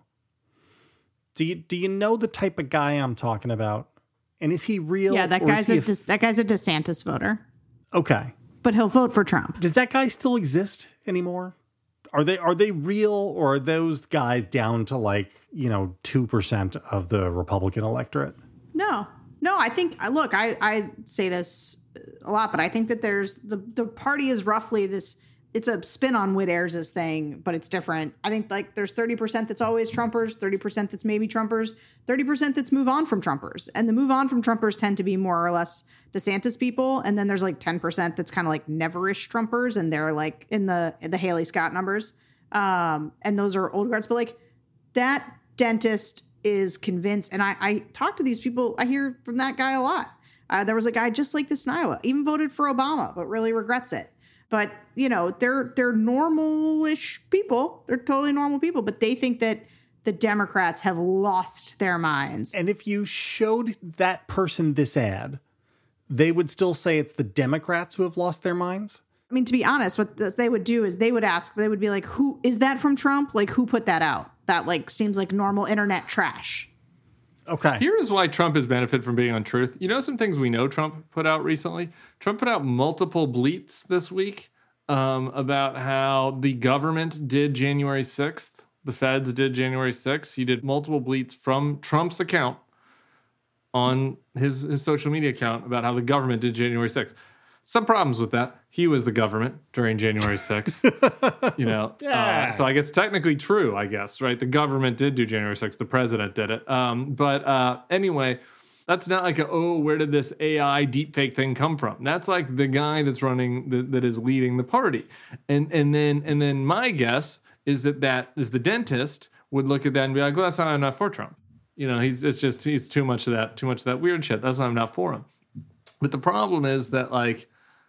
Do you know the type of guy I'm talking about? And is he real? Yeah, that guy's a DeSantis voter. Okay. But he'll vote for Trump. Does that guy still exist anymore? Are they real, or are those guys down to like, 2% of the Republican electorate? No, I think, look, I say this a lot, but I think that there's the party is roughly this. It's a spin on Whit Ayers' thing, but it's different. I think like there's 30% that's always Trumpers, 30% that's maybe Trumpers, 30% that's move on from Trumpers. And the move on from Trumpers tend to be more or less DeSantis people. And then there's like 10% that's kind of like neverish Trumpers. And they're like in the Haley Scott numbers. And those are old guards. But like that dentist is convinced. And I talk to these people. I hear from that guy a lot. There was a guy just like this in Iowa, even voted for Obama, but really regrets it. But, they're normal-ish people. They're totally normal people. But they think that the Democrats have lost their minds. And if you showed that person this ad, they would still say it's the Democrats who have lost their minds? I mean, to be honest, what they would do is they would be like, who is that from Trump? Like, who put that out? That, like, seems like normal internet trash. Okay. Here is why Trump has benefited from being on Truth. Some things we know Trump put out recently? Trump put out multiple bleats this week about how the government did January 6th. The feds did January 6th. He did multiple bleats from Trump's account on his social media account about how the government did January 6th. Some problems with that. He was the government during January 6th. Yeah. So I guess technically true, I guess, right? The government did do January 6th. The president did it. But anyway, that's not like where did this AI deepfake thing come from? That's like the guy that's running, that is leading the party. And then my guess is that is the dentist would look at that and be like, well, that's not enough for Trump. He's too much of that weird shit. That's why I'm not for him. But the problem is that like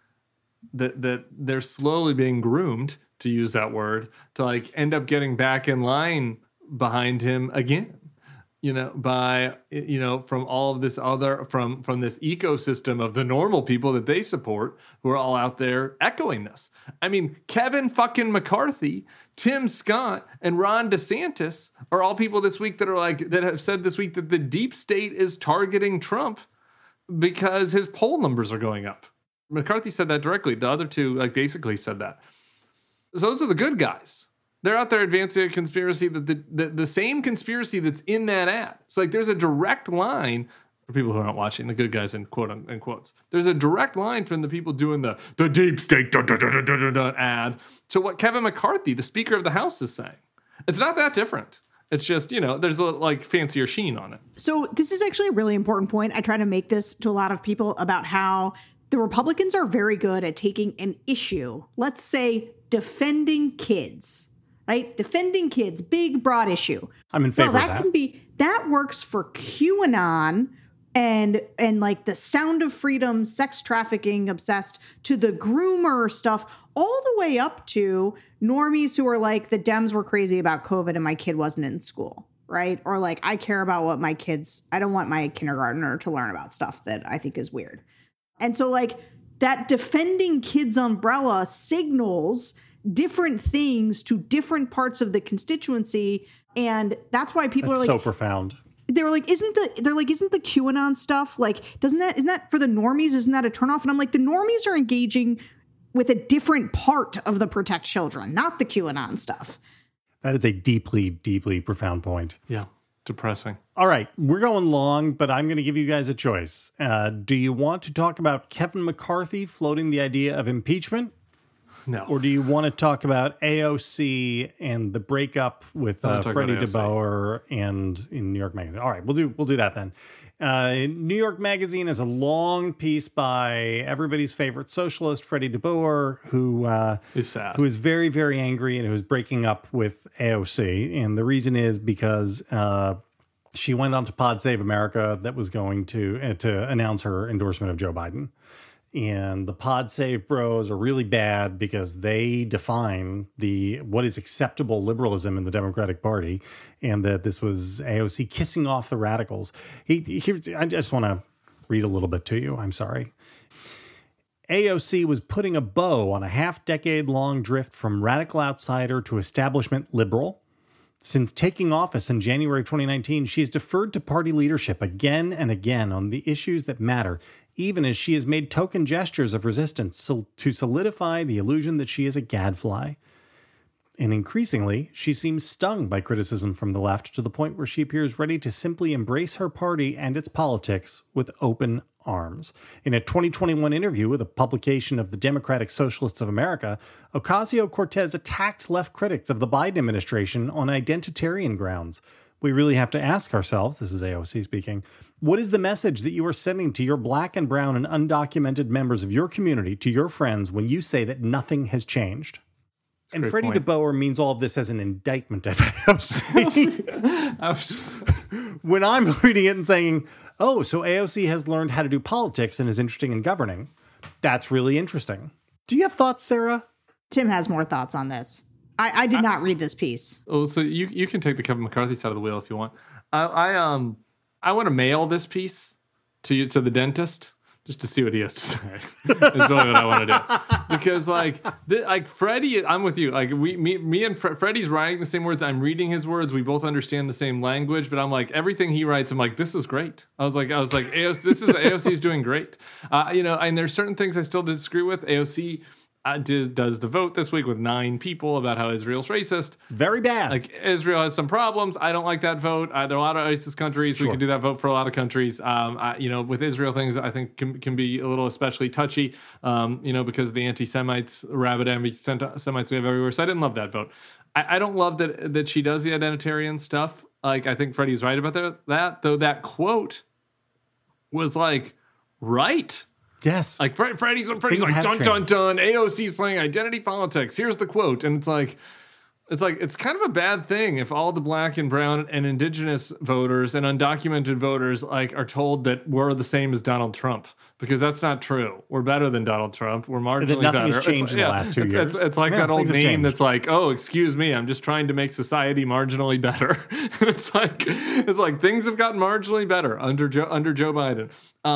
that they're slowly being groomed, to use that word, to like end up getting back in line behind him again. from all of this other, from this ecosystem of the normal people that they support, who are all out there echoing this. I mean, Kevin fucking McCarthy, Tim Scott, and Ron DeSantis are all people this week that have said this week that the deep state is targeting Trump because his poll numbers are going up. McCarthy said that directly. The other two basically said that. So those are the good guys. They're out there advancing a conspiracy that the same conspiracy that's in that ad. So there's a direct line for people who aren't watching, the good guys in quotes. There's a direct line from the people doing the deep state ad to what Kevin McCarthy, the Speaker of the House, is saying. It's not that different. It's just, there's a fancier sheen on it. So this is actually a really important point. I try to make this to a lot of people about how the Republicans are very good at taking an issue, let's say defending kids. Right? Defending kids, big, broad issue. I'm in favor of that. That works for QAnon and the Sound of Freedom, sex trafficking obsessed, to the groomer stuff, all the way up to normies who are like, the Dems were crazy about COVID and my kid wasn't in school. Right? Or I care about what I don't want my kindergartner to learn about stuff that I think is weird. And so that defending kids umbrella signals different things to different parts of the constituency, and that's why people are so profound. They're isn't the QAnon stuff isn't that for the normies? Isn't that a turnoff? And I'm the normies are engaging with a different part of the Protect Children, not the QAnon stuff. That is a deeply, deeply profound point. Yeah, depressing. All right, we're going long, but I'm going to give you guys a choice. Do you want to talk about Kevin McCarthy floating the idea of impeachment? No. Or do you want to talk about AOC and the breakup with Freddie DeBoer and in New York Magazine? All right, we'll do that then. New York Magazine is a long piece by everybody's favorite socialist, Freddie DeBoer, who is sad, who is very, very angry and who's breaking up with AOC. And the reason is because she went on to Pod Save America that was going to announce her endorsement of Joe Biden. And the Pod Save bros are really bad because they define what is acceptable liberalism in the Democratic Party, and that this was AOC kissing off the radicals. I just want to read a little bit to you. I'm sorry. AOC was putting a bow on a half-decade-long drift from radical outsider to establishment liberal. Since taking office in January of 2019, she has deferred to party leadership again and again on the issues that matter, even as she has made token gestures of resistance to solidify the illusion that she is a gadfly. And increasingly, she seems stung by criticism from the left to the point where she appears ready to simply embrace her party and its politics with open arms. In a 2021 interview with a publication of the Democratic Socialists of America, Ocasio-Cortez attacked left critics of the Biden administration on identitarian grounds. We really have to ask ourselves, this is AOC speaking, what is the message that you are sending to your black and brown and undocumented members of your community, to your friends, when you say that nothing has changed? And Freddie DeBoer means all of this as an indictment of AOC. I was just... When I'm reading it and saying, oh, so AOC has learned how to do politics and is interested in governing, that's really interesting. Do you have thoughts, Sarah? Tim has more thoughts on this. I did not read this piece. Oh, so you can take the Kevin McCarthy side of the wheel if you want. I want to mail this piece to the dentist just to see what he has to say. Is really what I want to do. Because Freddie, I'm with you. Me and Freddie's writing the same words. I'm reading his words. We both understand the same language. But I'm everything he writes, I'm this is great. I was like, AOC's doing great. And there's certain things I still disagree with. AOC does the vote this week with 9 people about how Israel's racist. Very bad. Israel has some problems. I don't like that vote. There are a lot of ISIS countries. Sure. We can do that vote for a lot of countries. With Israel, things I think can be a little especially touchy, because of the anti-Semites, rabid anti-Semites we have everywhere. So I didn't love that vote. I don't love that she does the identitarian stuff. I think Freddie's right about that, though that quote was right. Yes. Freddie's dun, dun, dun. AOC's playing identity politics. Here's the quote. And it's It's like, it's kind of a bad thing if all the black and brown and indigenous voters and undocumented voters like are told that we're the same as Donald Trump, because that's not true. We're better than Donald Trump. We're marginally better. Nothing has changed in the last 2 years. It's like that old meme that's like, oh, excuse me, I'm just trying to make society marginally better. it's like things have gotten marginally better under Joe Biden.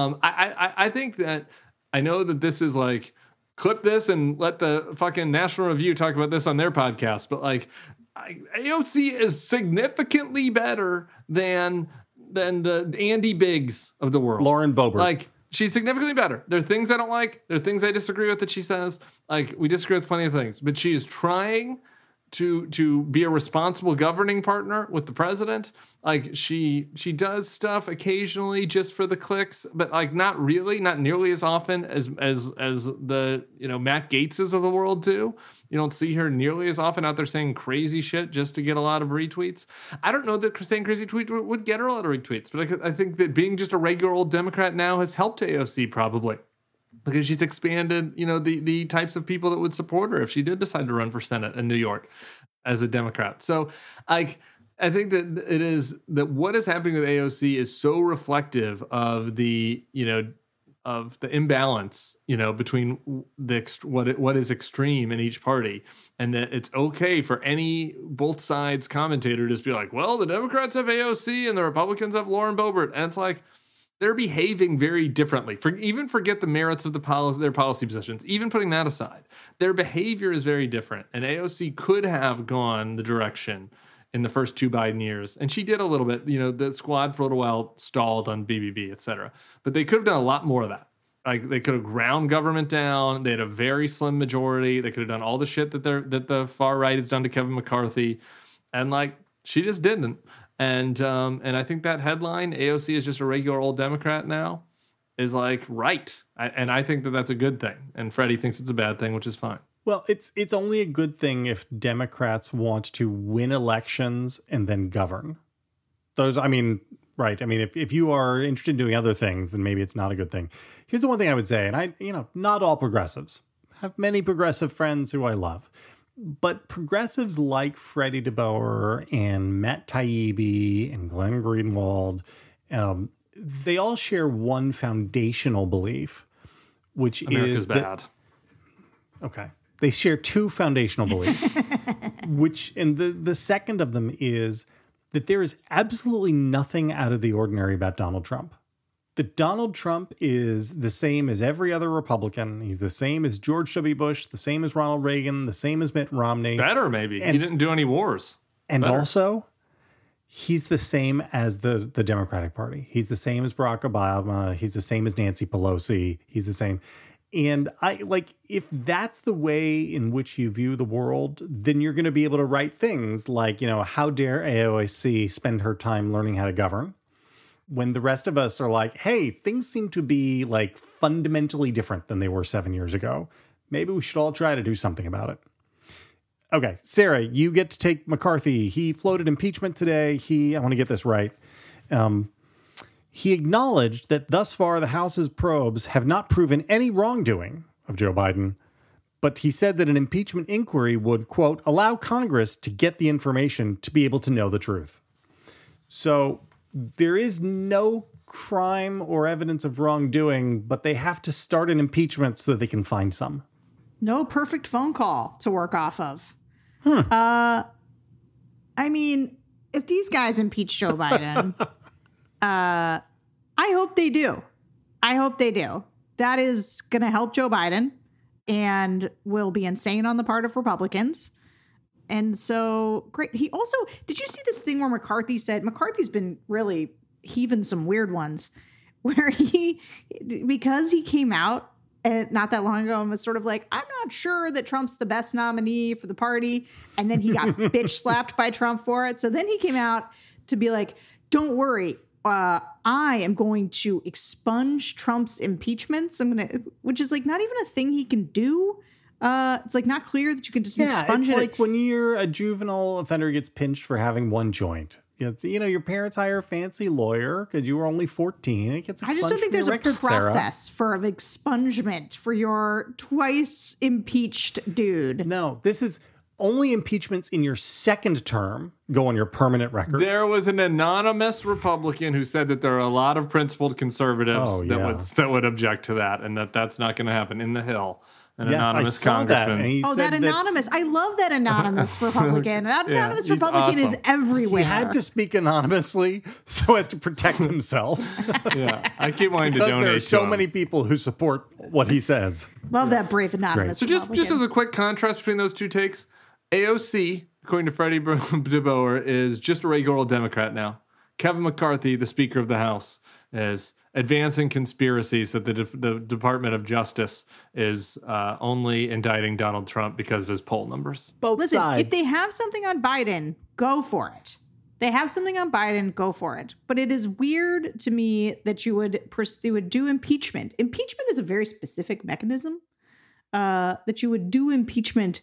I think that, I know that this is like, clip this and let the fucking National Review talk about this on their podcast. But like, AOC is significantly better than the Andy Biggs of the world. Lauren Boebert. Like, she's significantly better. There are things I don't like. There are things I disagree with that she says. Like, we disagree with plenty of things. But she is trying to be a responsible governing partner with the president. Like, she does stuff occasionally just for the clicks, but like not nearly as often as the Matt Gaetzes of the world do. You don't see her nearly as often out there saying crazy shit just to get a lot of retweets. I don't know that saying crazy tweet would get her a lot of retweets, but I think that being just a regular old Democrat now has helped AOC probably, because she's expanded, the types of people that would support her if she did decide to run for Senate in New York as a Democrat. So I think that it is that what is happening with AOC is so reflective of the imbalance, between what is extreme in each party, and that it's okay for any both sides commentator to just be like, well, the Democrats have AOC and the Republicans have Lauren Boebert. And it's like, they're behaving very differently. Forget the merits of their policy positions. Even putting that aside, their behavior is very different. And AOC could have gone the direction in the first 2 Biden years, and she did a little bit. The squad for a little while stalled on BBB, et cetera. But they could have done a lot more of that. Like, they could have ground government down. They had a very slim majority. They could have done all the shit that the far right has done to Kevin McCarthy, and like, she just didn't. And I think that headline, AOC is just a regular old Democrat now, is like right. And I think that that's a good thing. And Freddie thinks it's a bad thing, which is fine. Well, it's only a good thing if Democrats want to win elections and then govern. Right. I mean, if you are interested in doing other things, then maybe it's not a good thing. Here's the one thing I would say, and not all progressives. I have many progressive friends who I love. But progressives like Freddie DeBoer and Matt Taibbi and Glenn Greenwald, they all share one foundational belief, which America's is bad. Okay. They share 2 foundational beliefs, and the second of them is that there is absolutely nothing out of the ordinary about Donald Trump. That Donald Trump is the same as every other Republican. He's the same as George W. Bush, the same as Ronald Reagan, the same as Mitt Romney. Better, maybe. He didn't do any wars. And also, he's the same as the Democratic Party. He's the same as Barack Obama. He's the same as Nancy Pelosi. He's the same. And if that's the way in which you view the world, then you're going to be able to write things like, how dare AOC spend her time learning how to govern? When the rest of us are like, hey, things seem to be like fundamentally different than they were 7 years ago. Maybe we should all try to do something about it. Okay, Sarah, you get to take McCarthy. He floated impeachment today. I want to get this right. He acknowledged that thus far the House's probes have not proven any wrongdoing of Joe Biden, but he said that an impeachment inquiry would, quote, allow Congress to get the information to be able to know the truth. So there is no crime or evidence of wrongdoing, but they have to start an impeachment so that they can find some. No perfect phone call to work off of. I mean, if these guys impeach Joe Biden, I hope they do. That is going to help Joe Biden and will be insane on the part of Republicans. And so, great. He also, did you see this thing where McCarthy's been really heaving some weird ones, where because he came out not that long ago and was sort of like, I'm not sure that Trump's the best nominee for the party. And then he got bitch slapped by Trump for it. So then he came out to be like, don't worry. I am going to expunge Trump's impeachments. Which is like not even a thing he can do. It's like not clear that you can just expunge it. It's like when you're a juvenile offender gets pinched for having one joint. Your parents hire a fancy lawyer because you were only 14. It gets expunged. I just don't think there's a process for expungement for your twice impeached dude. No, this is only impeachments in your second term go on your permanent record. There was an anonymous Republican who said that there are a lot of principled conservatives that would object to that, and that's not going to happen in the Hill. An anonymous congressman. That anonymous. I love that anonymous Republican. That anonymous Republican is everywhere. He had to speak anonymously so as to protect himself. I keep wanting to donate. There are so many people who support what he says. Love that brave anonymous. So just as a quick contrast between those two takes, AOC, according to Freddie DeBoer, is just a regular old Democrat now. Kevin McCarthy, the Speaker of the House, is advancing conspiracies that the Department of Justice is only indicting Donald Trump because of his poll numbers. Listen, if they have something on Biden, go for it. They have something on Biden, go for it. But it is weird to me that you would do impeachment. Impeachment is a very specific mechanism that you would do impeachment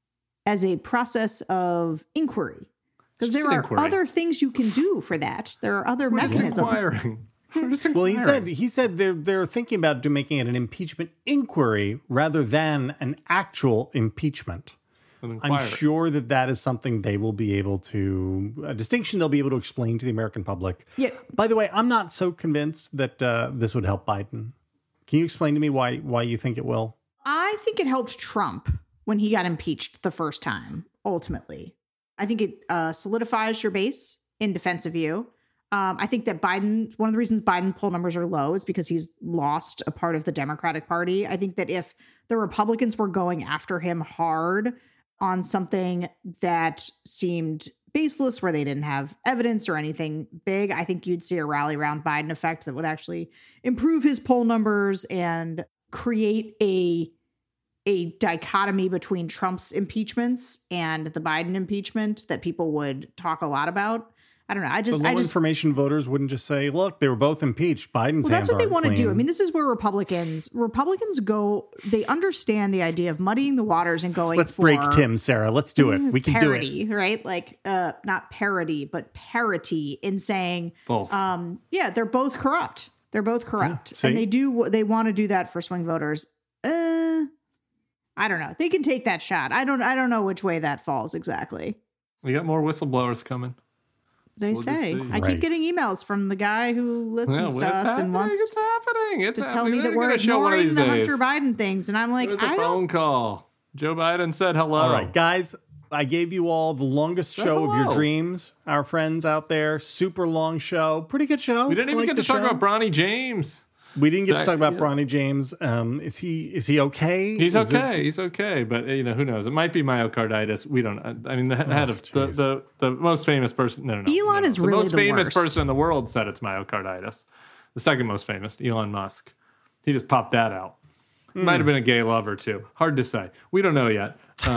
as a process of inquiry. Because there are other things you can do for that. There are other mechanisms. Well, he said they're thinking about making it an impeachment inquiry rather than an actual impeachment. I'm sure that is something they will be able to, a distinction they'll be able to explain to the American public. Yeah. By the way, I'm not so convinced that this would help Biden. Can you explain to me why you think it will? I think it helped Trump when he got impeached the first time, ultimately. I think it solidifies your base in defense of you. I think that Biden, one of the reasons Biden poll numbers are low is because he's lost a part of the Democratic Party. I think that if the Republicans were going after him hard on something that seemed baseless, where they didn't have evidence or anything big, I think you'd see a rally around Biden effect that would actually improve his poll numbers and create a dichotomy between Trump's impeachments and the Biden impeachment that people would talk a lot about. I don't know. I just information voters wouldn't just say, "Look, they were both impeached. Biden's hands aren't clean." That's what they want to do. I mean, this is where Republicans go. They understand the idea of muddying the waters and going. Let's break Tim, Sarah. Let's do it. We can parody, do it, right? Like, not parody, but parity in saying both. They're both corrupt. They're both corrupt, Yeah, and they want to do that for swing voters. I don't know. They can take that shot. I don't know which way that falls exactly. We got more whistleblowers coming. They say. I keep getting emails from the guy who listens to us and wants to tell me that we're ignoring the Hunter Biden things. And I'm like, There's a phone call. Joe Biden said hello. All right, guys, I gave you all the longest show of your dreams. Our friends out there, super long show. Pretty good show. We didn't even get to talk about Bronny James. We didn't get to talk about Bronny James. Is he okay? He's okay. He's okay. But who knows? It might be myocarditis. We don't. I mean, the head of the most famous person. No. Elon is really the most famous person in the world said it's myocarditis. The second most famous, Elon Musk. He just popped that out. Might have been a gay lover too. Hard to say. We don't know yet.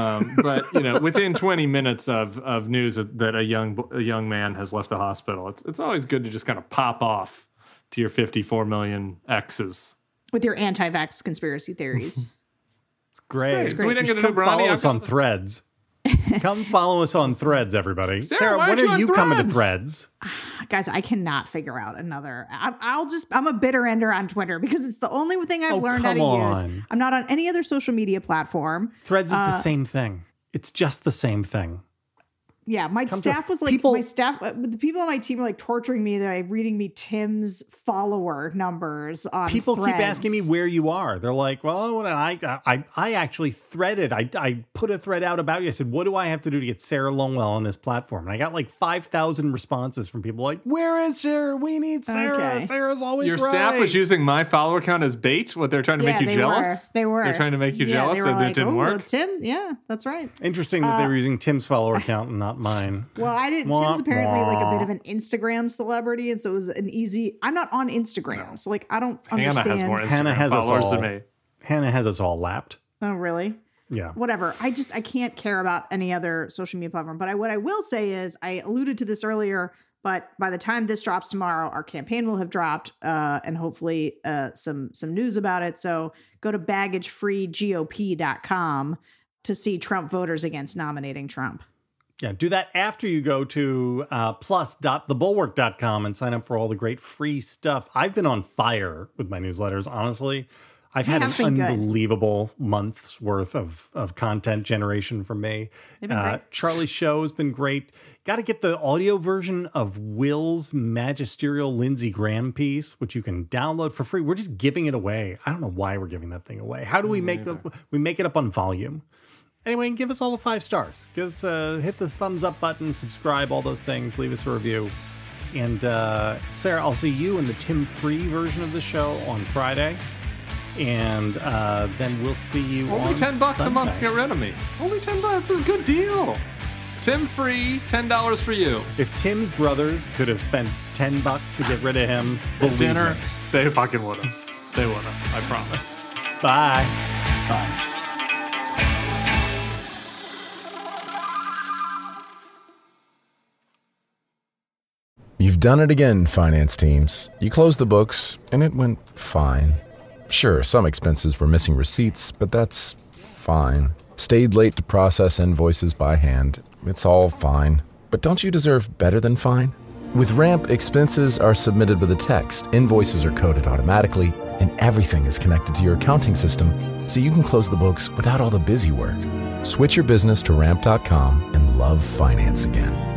But within 20 minutes of news that a young man has left the hospital, it's always good to just kind of pop off to your 54 million X's. With your anti-vax conspiracy theories. It's great. So we didn't get to come follow us on Threads. Come follow us on Threads, everybody. Sarah, when are you coming to Threads? Guys, I cannot figure out another. I'm a bitter ender on Twitter because it's the only thing I've learned how to use. I'm not on any other social media platform. Threads is the same thing. It's just the same thing. Yeah, my staff was like, the people on my team were like torturing me. They're like reading me Tim's follower numbers on People Threads. keep asking me where you are. They're like, well, I actually threaded. I put a thread out about you. I said, what do I have to do to get Sarah Longwell on this platform? And I got like 5,000 responses from people like, where is Sarah? We need Sarah. Okay. Sarah's always Your right. staff was using my follower count as bait? What, they're trying to make you jealous? They were. They're trying to make you jealous and it didn't work? Well, Tim, yeah, that's right. Interesting that they were using Tim's follower count and not mine. Well, I didn't. Tim's apparently like a bit of an Instagram celebrity, and so it was an easy. I'm not on Instagram, so like I don't understand. Hannah has more Instagram followers than me. Hannah has us all lapped. Oh, really? Yeah. Whatever. I can't care about any other social media platform. But what I will say is, I alluded to this earlier, but by the time this drops tomorrow, our campaign will have dropped, and hopefully some news about it. So go to baggagefreegop.com to see Trump voters against nominating Trump. Yeah, do that after you go to plus.thebulwark.com and sign up for all the great free stuff. I've been on fire with my newsletters, honestly. I've had an unbelievable month's worth of content generation from me. Charlie's show has been great. Got to get the audio version of Will's magisterial Lindsey Graham piece, which you can download for free. We're just giving it away. I don't know why we're giving that thing away. How do we make it? We make it up on volume. Anyway, give us all the 5 stars. Give us hit the thumbs up button, subscribe, all those things. Leave us a review. And Sarah, I'll see you in the Tim Free version of the show on Friday. And then we'll see you only $10 Sunday. A month to get rid of me. Only $10 is a good deal. Tim Free, $10 for you. If Tim's brothers could have spent $10 to get rid of him, believe dinner, me, they fucking would have. They would have. I promise. Bye. Bye. You've done it again, finance teams. You closed the books, and it went fine. Sure, some expenses were missing receipts, but that's fine. Stayed late to process invoices by hand. It's all fine. But don't you deserve better than fine? With Ramp, expenses are submitted with a text, invoices are coded automatically, and everything is connected to your accounting system, so you can close the books without all the busy work. Switch your business to Ramp.com and love finance again.